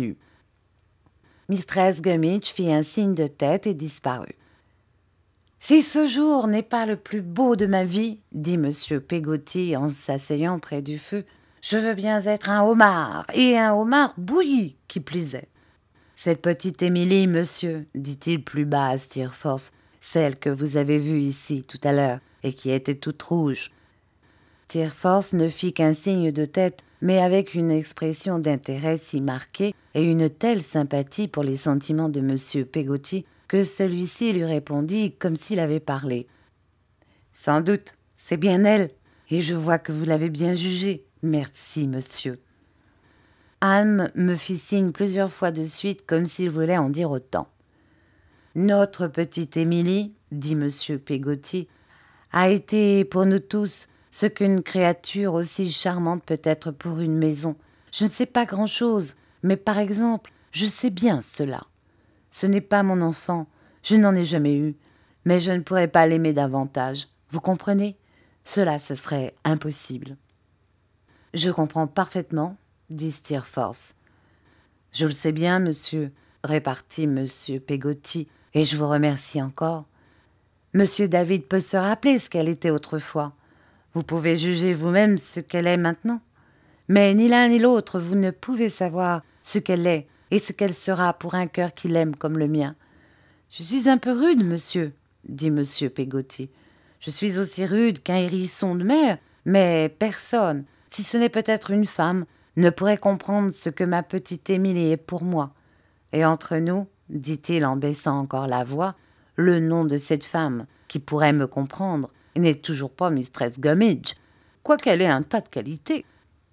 Mistress Gummidge fit un signe de tête et disparut. « Si ce jour n'est pas le plus beau de ma vie, dit Monsieur Peggotty en s'asseyant près du feu, je veux bien être un homard, et un homard bouilli qui plaisait. » Cette petite Émilie, monsieur, dit-il plus bas à Steerforth, celle que vous avez vue ici tout à l'heure et qui était toute rouge. » Steerforth ne fit qu'un signe de tête, mais avec une expression d'intérêt si marquée et une telle sympathie pour les sentiments de M. Peggotty que celui-ci lui répondit comme s'il avait parlé. « Sans doute, c'est bien elle, et je vois que vous l'avez bien jugée. Merci, monsieur. » Anne me fit signe plusieurs fois de suite comme s'il voulait en dire autant. « Notre petite Émilie, dit M. Peggotty, a été pour nous tous ce qu'une créature aussi charmante peut être pour une maison. Je ne sais pas grand-chose, mais par exemple, je sais bien cela. Ce n'est pas mon enfant, je n'en ai jamais eu, mais je ne pourrais pas l'aimer davantage. Vous comprenez ? Cela, ce serait impossible. »« Je comprends parfaitement, » dit Steerforth. « Je le sais bien, monsieur, » répartit M. Peggotty, « et je vous remercie encore. Monsieur David peut se rappeler ce qu'elle était autrefois. Vous pouvez juger vous-même ce qu'elle est maintenant. Mais ni l'un ni l'autre, vous ne pouvez savoir ce qu'elle est et ce qu'elle sera pour un cœur qui l'aime comme le mien. Je suis un peu rude, monsieur, dit M. Peggotty. Je suis aussi rude qu'un hérisson de mer, mais personne, si ce n'est peut-être une femme, ne pourrait comprendre ce que ma petite Émilie est pour moi. Et entre nous, dit-il en baissant encore la voix, le nom de cette femme qui pourrait me comprendre n'est toujours pas Mistress Gummidge, quoiqu'elle ait un tas de qualités. »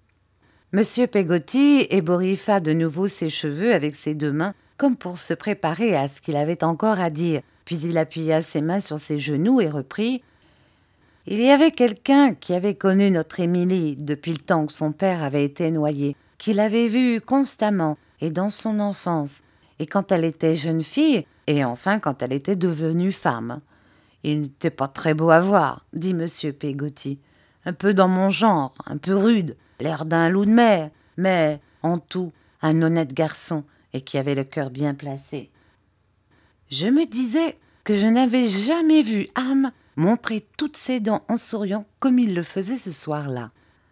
M. Peggotty éboriffa de nouveau ses cheveux avec ses deux mains, comme pour se préparer à ce qu'il avait encore à dire, puis il appuya ses mains sur ses genoux et reprit « Il y avait quelqu'un qui avait connu notre Émilie depuis le temps que son père avait été noyé, qui l'avait vue constamment et dans son enfance, et quand elle était jeune fille, et enfin quand elle était devenue femme. Il n'était pas très beau à voir, dit M. Peggotty. Un peu dans mon genre, un peu rude, l'air d'un loup de mer, mais, en tout, un honnête garçon, et qui avait le cœur bien placé. Je me disais que je n'avais jamais vu Ham montrer toutes ses dents en souriant comme il le faisait ce soir-là.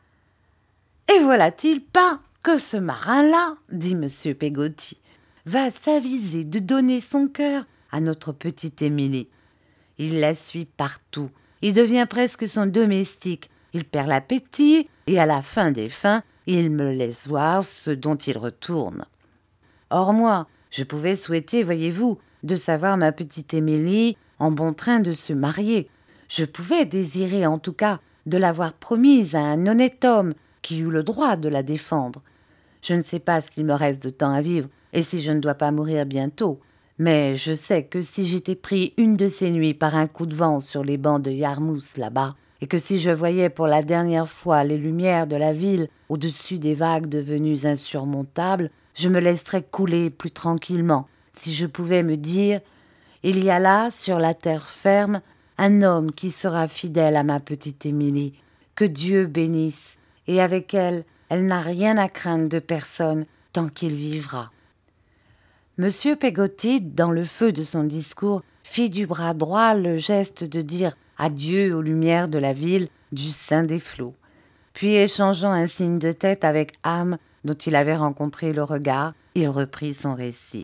« Et voilà-t-il pas que ce marin-là, dit M. Peggotty, va s'aviser de donner son cœur à notre petite Émilie. Il la suit partout, il devient presque son domestique, il perd l'appétit et à la fin des fins, il me laisse voir ce dont il retourne. Or moi, je pouvais souhaiter, voyez-vous, de savoir ma petite Émilie en bon train de se marier. Je pouvais désirer en tout cas de l'avoir promise à un honnête homme qui eut le droit de la défendre. Je ne sais pas ce qu'il me reste de temps à vivre et si je ne dois pas mourir bientôt. Mais je sais que si j'étais pris une de ces nuits par un coup de vent sur les bancs de Yarmouth là-bas, et que si je voyais pour la dernière fois les lumières de la ville au-dessus des vagues devenues insurmontables, je me laisserais couler plus tranquillement, si je pouvais me dire « Il y a là, sur la terre ferme, un homme qui sera fidèle à ma petite Émilie, que Dieu bénisse, et avec elle, elle n'a rien à craindre de personne tant qu'il vivra. » Monsieur Peggotty, dans le feu de son discours, fit du bras droit le geste de dire adieu aux lumières de la ville du sein des flots. Puis, échangeant un signe de tête avec Ham, dont il avait rencontré le regard, il reprit son récit.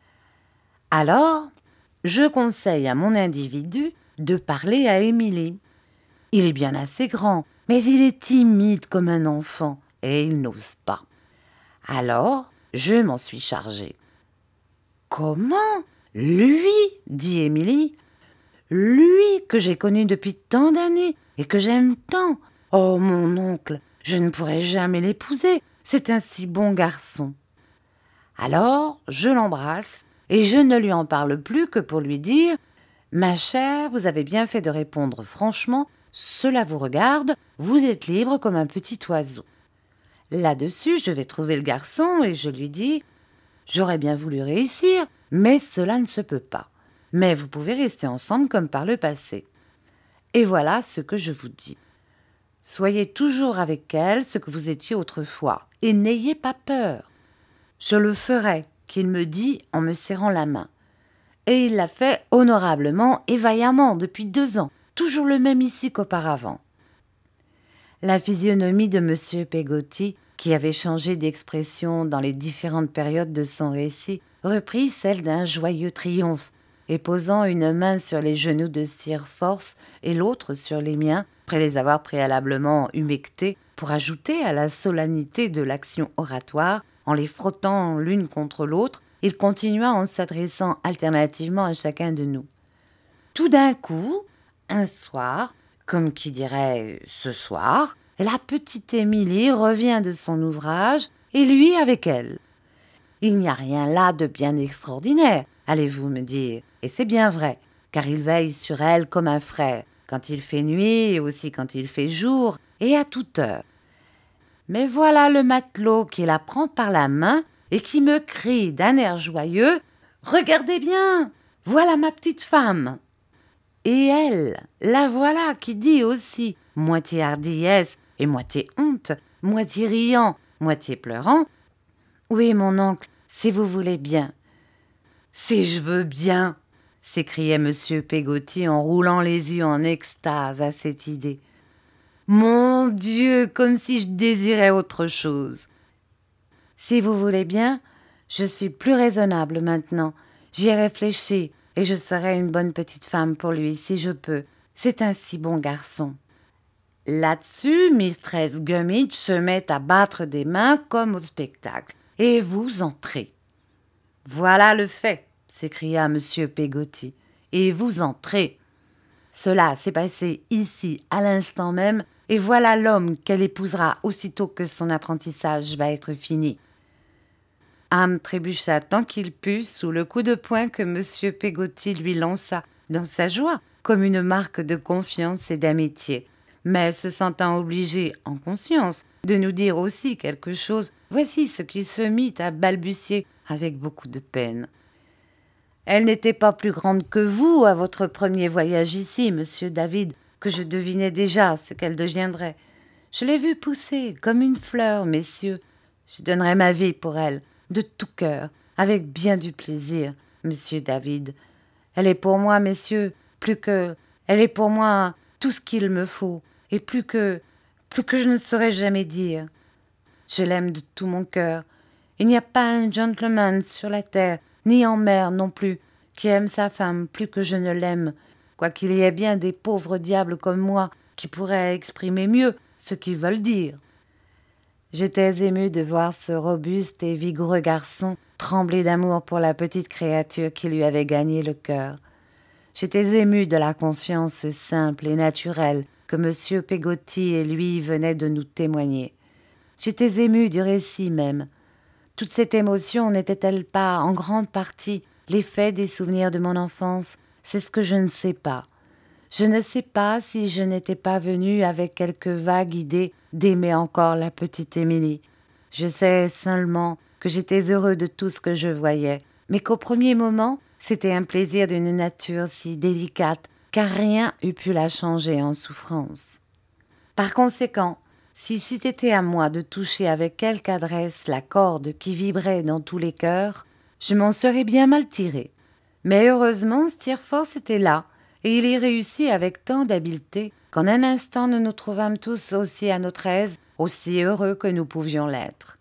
« Alors, je conseille à mon individu de parler à Émilie. Il est bien assez grand, mais il est timide comme un enfant, et il n'ose pas. Alors, je m'en suis chargée. »« Comment ? Lui ? dit Émilie. Lui que j'ai connu depuis tant d'années et que j'aime tant. Oh, mon oncle, je ne pourrais jamais l'épouser, c'est un si bon garçon. » Alors, je l'embrasse et je ne lui en parle plus que pour lui dire « Ma chère, vous avez bien fait de répondre franchement, cela vous regarde, vous êtes libre comme un petit oiseau. » Là-dessus, je vais trouver le garçon et je lui dis « J'aurais bien voulu réussir, mais cela ne se peut pas. Mais vous pouvez rester ensemble comme par le passé. » Et voilà ce que je vous dis. Soyez toujours avec elle ce que vous étiez autrefois, et n'ayez pas peur. Je le ferai, qu'il me dit en me serrant la main. Et il l'a fait honorablement et vaillamment depuis 2 ans, toujours le même ici qu'auparavant. La physionomie de M. Peggotty, qui avait changé d'expression dans les différentes périodes de son récit, reprit celle d'un joyeux triomphe, et posant une main sur les genoux de Steerforth et l'autre sur les miens, après les avoir préalablement humectés pour ajouter à la solennité de l'action oratoire, en les frottant l'une contre l'autre, il continua en s'adressant alternativement à chacun de nous. Tout d'un coup, un soir, comme qui dirait ce soir, la petite Émilie revient de son ouvrage et lui avec elle. Il n'y a rien là de bien extraordinaire, allez-vous me dire, et c'est bien vrai, car il veille sur elle comme un frère, quand il fait nuit et aussi quand il fait jour, et à toute heure. Mais voilà le matelot qui la prend par la main et qui me crie d'un air joyeux « Regardez bien, voilà ma petite femme !» Et elle, la voilà qui dit aussi, moitié hardiesse et moitié honte, moitié riant, moitié pleurant, « Oui, mon oncle, si vous voulez bien. »« Si je veux bien !» s'écriait M. Peggotty en roulant les yeux en extase à cette idée. « Mon Dieu, comme si je désirais autre chose !»« Si vous voulez bien, je suis plus raisonnable maintenant. J'y ai réfléchi et je serai une bonne petite femme pour lui si je peux. C'est un si bon garçon. » Là-dessus, Mistress Gummidge se met à battre des mains comme au spectacle. « Et vous entrez. »« Voilà le fait, » s'écria M. Peggotty. « Et vous entrez. » Cela s'est passé ici à l'instant même, et voilà l'homme qu'elle épousera aussitôt que son apprentissage va être fini. Ham trébucha tant qu'il put sous le coup de poing que M. Peggotty lui lança dans sa joie, comme une marque de confiance et d'amitié. Mais se sentant obligé, en conscience, de nous dire aussi quelque chose, voici ce qu'il se mit à balbutier avec beaucoup de peine. « Elle n'était pas plus grande que vous à votre premier voyage ici, monsieur David, que je devinais déjà ce qu'elle deviendrait. Je l'ai vue pousser comme une fleur, messieurs. Je donnerais ma vie pour elle, de tout cœur, avec bien du plaisir, monsieur David. Elle est pour moi, messieurs, elle est pour moi tout ce qu'il me faut, et plus que je ne saurais jamais dire. Je l'aime de tout mon cœur. Il n'y a pas un gentleman sur la terre, ni en mer non plus, qui aime sa femme plus que je ne l'aime, quoiqu'il y ait bien des pauvres diables comme moi qui pourraient exprimer mieux ce qu'ils veulent dire. » J'étais émue de voir ce robuste et vigoureux garçon trembler d'amour pour la petite créature qui lui avait gagné le cœur. J'étais émue de la confiance simple et naturelle que M. Peggotty et lui venaient de nous témoigner. J'étais émue du récit même. Toute cette émotion n'était-elle pas en grande partie l'effet des souvenirs de mon enfance? C'est ce que je ne sais pas. Je ne sais pas si je n'étais pas venue avec quelque vague idée d'aimer encore la petite Émilie. Je sais seulement que j'étais heureux de tout ce que je voyais, mais qu'au premier moment, c'était un plaisir d'une nature si délicate car rien eût pu la changer en souffrance. Par conséquent, si c'eût été à moi de toucher avec quelque adresse la corde qui vibrait dans tous les cœurs, je m'en serais bien mal tirée. Mais heureusement, Steerforth était là, et il y réussit avec tant d'habileté qu'en un instant nous nous trouvâmes tous aussi à notre aise, aussi heureux que nous pouvions l'être.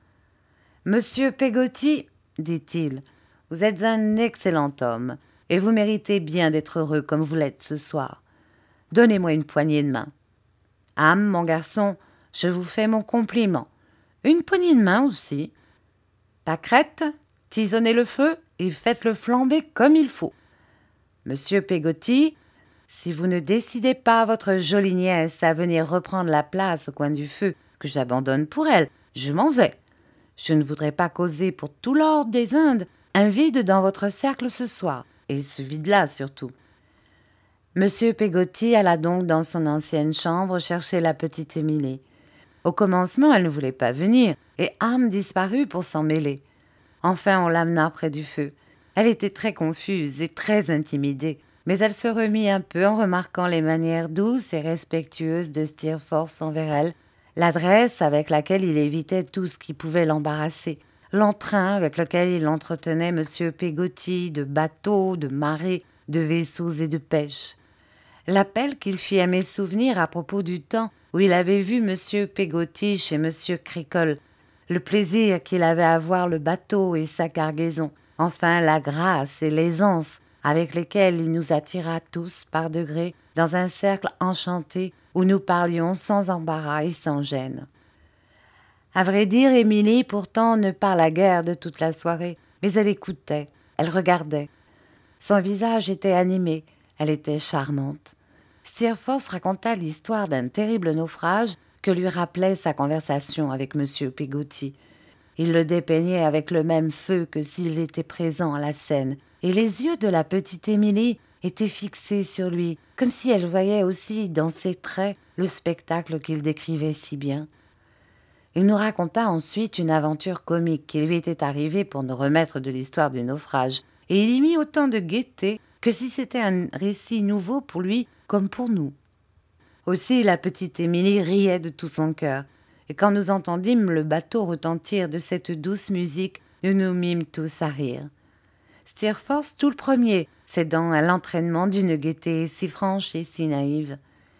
« Monsieur Peggotty, dit-il, vous êtes un excellent homme, et vous méritez bien d'être heureux comme vous l'êtes ce soir. Donnez-moi une poignée de main. Ham, mon garçon, je vous fais mon compliment. Une poignée de main aussi. Pâquerette, tisonnez le feu et faites-le flamber comme il faut. Monsieur Peggotty, si vous ne décidez pas votre jolie nièce à venir reprendre la place au coin du feu que j'abandonne pour elle, je m'en vais. Je ne voudrais pas causer pour tout l'ordre des Indes un vide dans votre cercle ce soir, et ce vide-là surtout. » Monsieur Peggotty alla donc dans son ancienne chambre chercher la petite Émilie. Au commencement, elle ne voulait pas venir, et Ham disparut pour s'en mêler. Enfin, on l'amena près du feu. Elle était très confuse et très intimidée, mais elle se remit un peu en remarquant les manières douces et respectueuses de Steerforth envers elle, l'adresse avec laquelle il évitait tout ce qui pouvait l'embarrasser, l'entrain avec lequel il entretenait M. Peggotty de bateaux, de marées, de vaisseaux et de pêche. L'appel qu'il fit à mes souvenirs à propos du temps où il avait vu M. Peggotty chez M. Creakle, le plaisir qu'il avait à voir le bateau et sa cargaison, enfin la grâce et l'aisance avec lesquelles il nous attira tous par degrés dans un cercle enchanté où nous parlions sans embarras et sans gêne. À vrai dire, Émilie pourtant ne parla guère de toute la soirée, mais elle écoutait, elle regardait. Son visage était animé, elle était charmante. Steerforth raconta l'histoire d'un terrible naufrage que lui rappelait sa conversation avec M. Peggotty. Il le dépeignait avec le même feu que s'il était présent à la scène, et les yeux de la petite Émilie étaient fixés sur lui, comme si elle voyait aussi dans ses traits le spectacle qu'il décrivait si bien. Il nous raconta ensuite une aventure comique qui lui était arrivée pour nous remettre de l'histoire du naufrage, et il y mit autant de gaieté que si c'était un récit nouveau pour lui comme pour nous. Aussi la petite Émilie riait de tout son cœur, et quand nous entendîmes le bateau retentir de cette douce musique, nous nous mîmes tous à rire. Steerforth, tout le premier, cédant à l'entraînement d'une gaieté si franche et si naïve.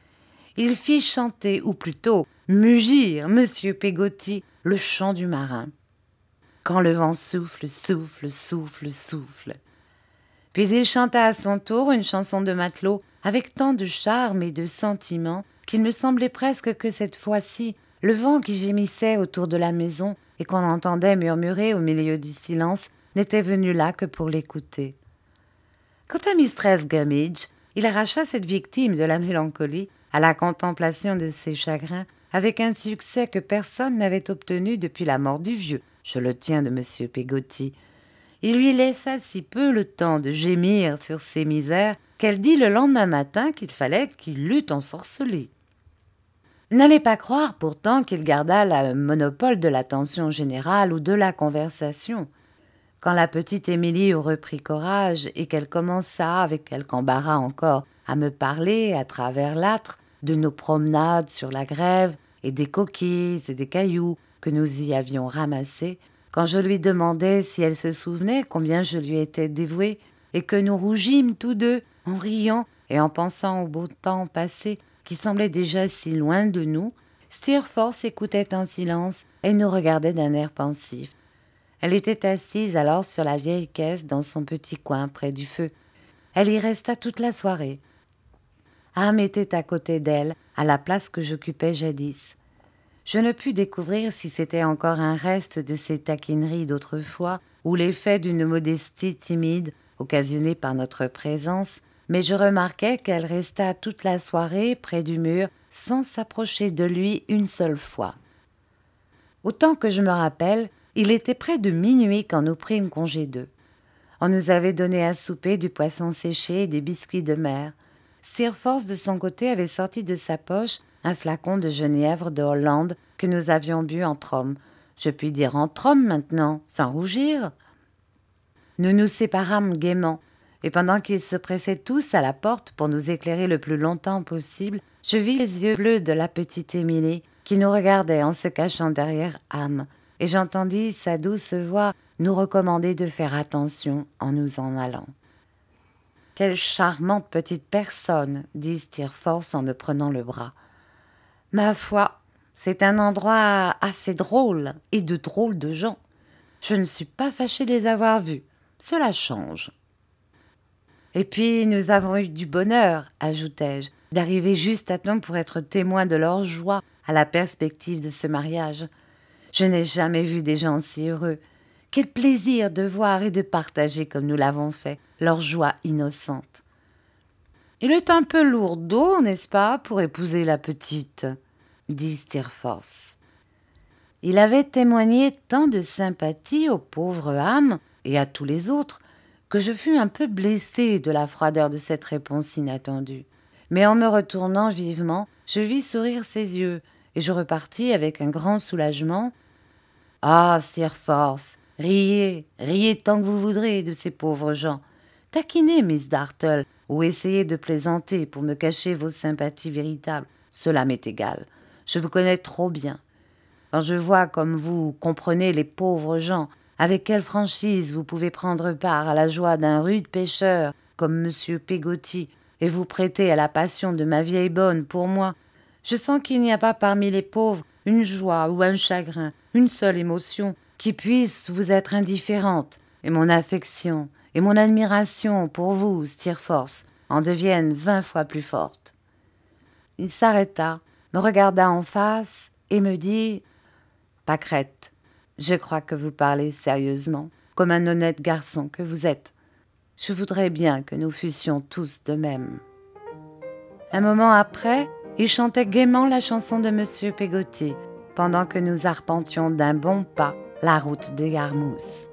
Il fit chanter, ou plutôt mugir, M. Peggotty, le chant du marin. Quand le vent souffle, souffle, souffle, souffle. Puis il chanta à son tour une chanson de matelot avec tant de charme et de sentiment qu'il me semblait presque que cette fois-ci, le vent qui gémissait autour de la maison et qu'on entendait murmurer au milieu du silence n'était venu là que pour l'écouter. Quant à Mistress Gummidge, il arracha cette victime de la mélancolie à la contemplation de ses chagrins avec un succès que personne n'avait obtenu depuis la mort du vieux, je le tiens de M. Peggotty. Il lui laissa si peu le temps de gémir sur ses misères qu'elle dit le lendemain matin qu'il fallait qu'il l'eût ensorcelé. N'allez pas croire pourtant qu'il gardât le monopole de l'attention générale ou de la conversation. Quand la petite Émilie eut repris courage et qu'elle commença, avec quelque embarras encore, à me parler à travers l'âtre de nos promenades sur la grève et des coquilles et des cailloux que nous y avions ramassés, quand je lui demandai si elle se souvenait combien je lui étais dévouée et que nous rougîmes tous deux en riant et en pensant au beau temps passé qui semblait déjà si loin de nous, Steerforth écoutait en silence et nous regardait d'un air pensif. Elle était assise alors sur la vieille caisse dans son petit coin près du feu. Elle y resta toute la soirée. Ham était à côté d'elle, à la place que j'occupais jadis. Je ne pus découvrir si c'était encore un reste de ces taquineries d'autrefois ou l'effet d'une modestie timide occasionnée par notre présence, mais je remarquai qu'elle resta toute la soirée près du mur sans s'approcher de lui une seule fois. Autant que je me rappelle, il était près de minuit quand nous prîmes congé d'eux. On nous avait donné à souper du poisson séché et des biscuits de mer. Steerforth, de son côté, avait sorti de sa poche un flacon de genièvre de Hollande que nous avions bu entre hommes. Je puis dire entre hommes maintenant, sans rougir. Nous nous séparâmes gaiement, et pendant qu'ils se pressaient tous à la porte pour nous éclairer le plus longtemps possible, je vis les yeux bleus de la petite Émilie qui nous regardait en se cachant derrière Ham, et j'entendis sa douce voix nous recommander de faire attention en nous en allant. « Quelle charmante petite personne !» dit Steerforth en me prenant le bras. « Ma foi, c'est un endroit assez drôle et de drôles de gens. Je ne suis pas fâchée de les avoir vus. Cela change. » Et puis nous avons eu du bonheur, ajoutai-je, d'arriver juste à temps pour être témoins de leur joie à la perspective de ce mariage. Je n'ai jamais vu des gens si heureux. Quel plaisir de voir et de partager comme nous l'avons fait leur joie innocente. Il est un peu lourdeau, n'est-ce pas, pour épouser la petite, dit Steerforth. Il avait témoigné tant de sympathie au pauvre Ham et à tous les autres que je fus un peu blessée de la froideur de cette réponse inattendue. Mais en me retournant vivement, je vis sourire ses yeux et je repartis avec un grand soulagement. « Ah, Steerforth, riez, riez tant que vous voudrez de ces pauvres gens. Taquinez Miss Dartle ou essayez de plaisanter pour me cacher vos sympathies véritables. Cela m'est égal. Je vous connais trop bien. Quand je vois comme vous comprenez les pauvres gens, avec quelle franchise vous pouvez prendre part à la joie d'un rude pêcheur comme M. Peggotty et vous prêter à la passion de ma vieille bonne pour moi, je sens qu'il n'y a pas parmi les pauvres une joie ou un chagrin, une seule émotion qui puisse vous être indifférente, et mon affection et mon admiration pour vous, Steerforth, en deviennent 20 fois plus fortes. Il s'arrêta, me regarda en face et me dit « Pâquerette, je crois que vous parlez sérieusement, comme un honnête garçon que vous êtes. Je voudrais bien que nous fussions tous de même. » Un moment après, il chantait gaiement la chanson de M. Peggotty, pendant que nous arpentions d'un bon pas la route de Yarmouth.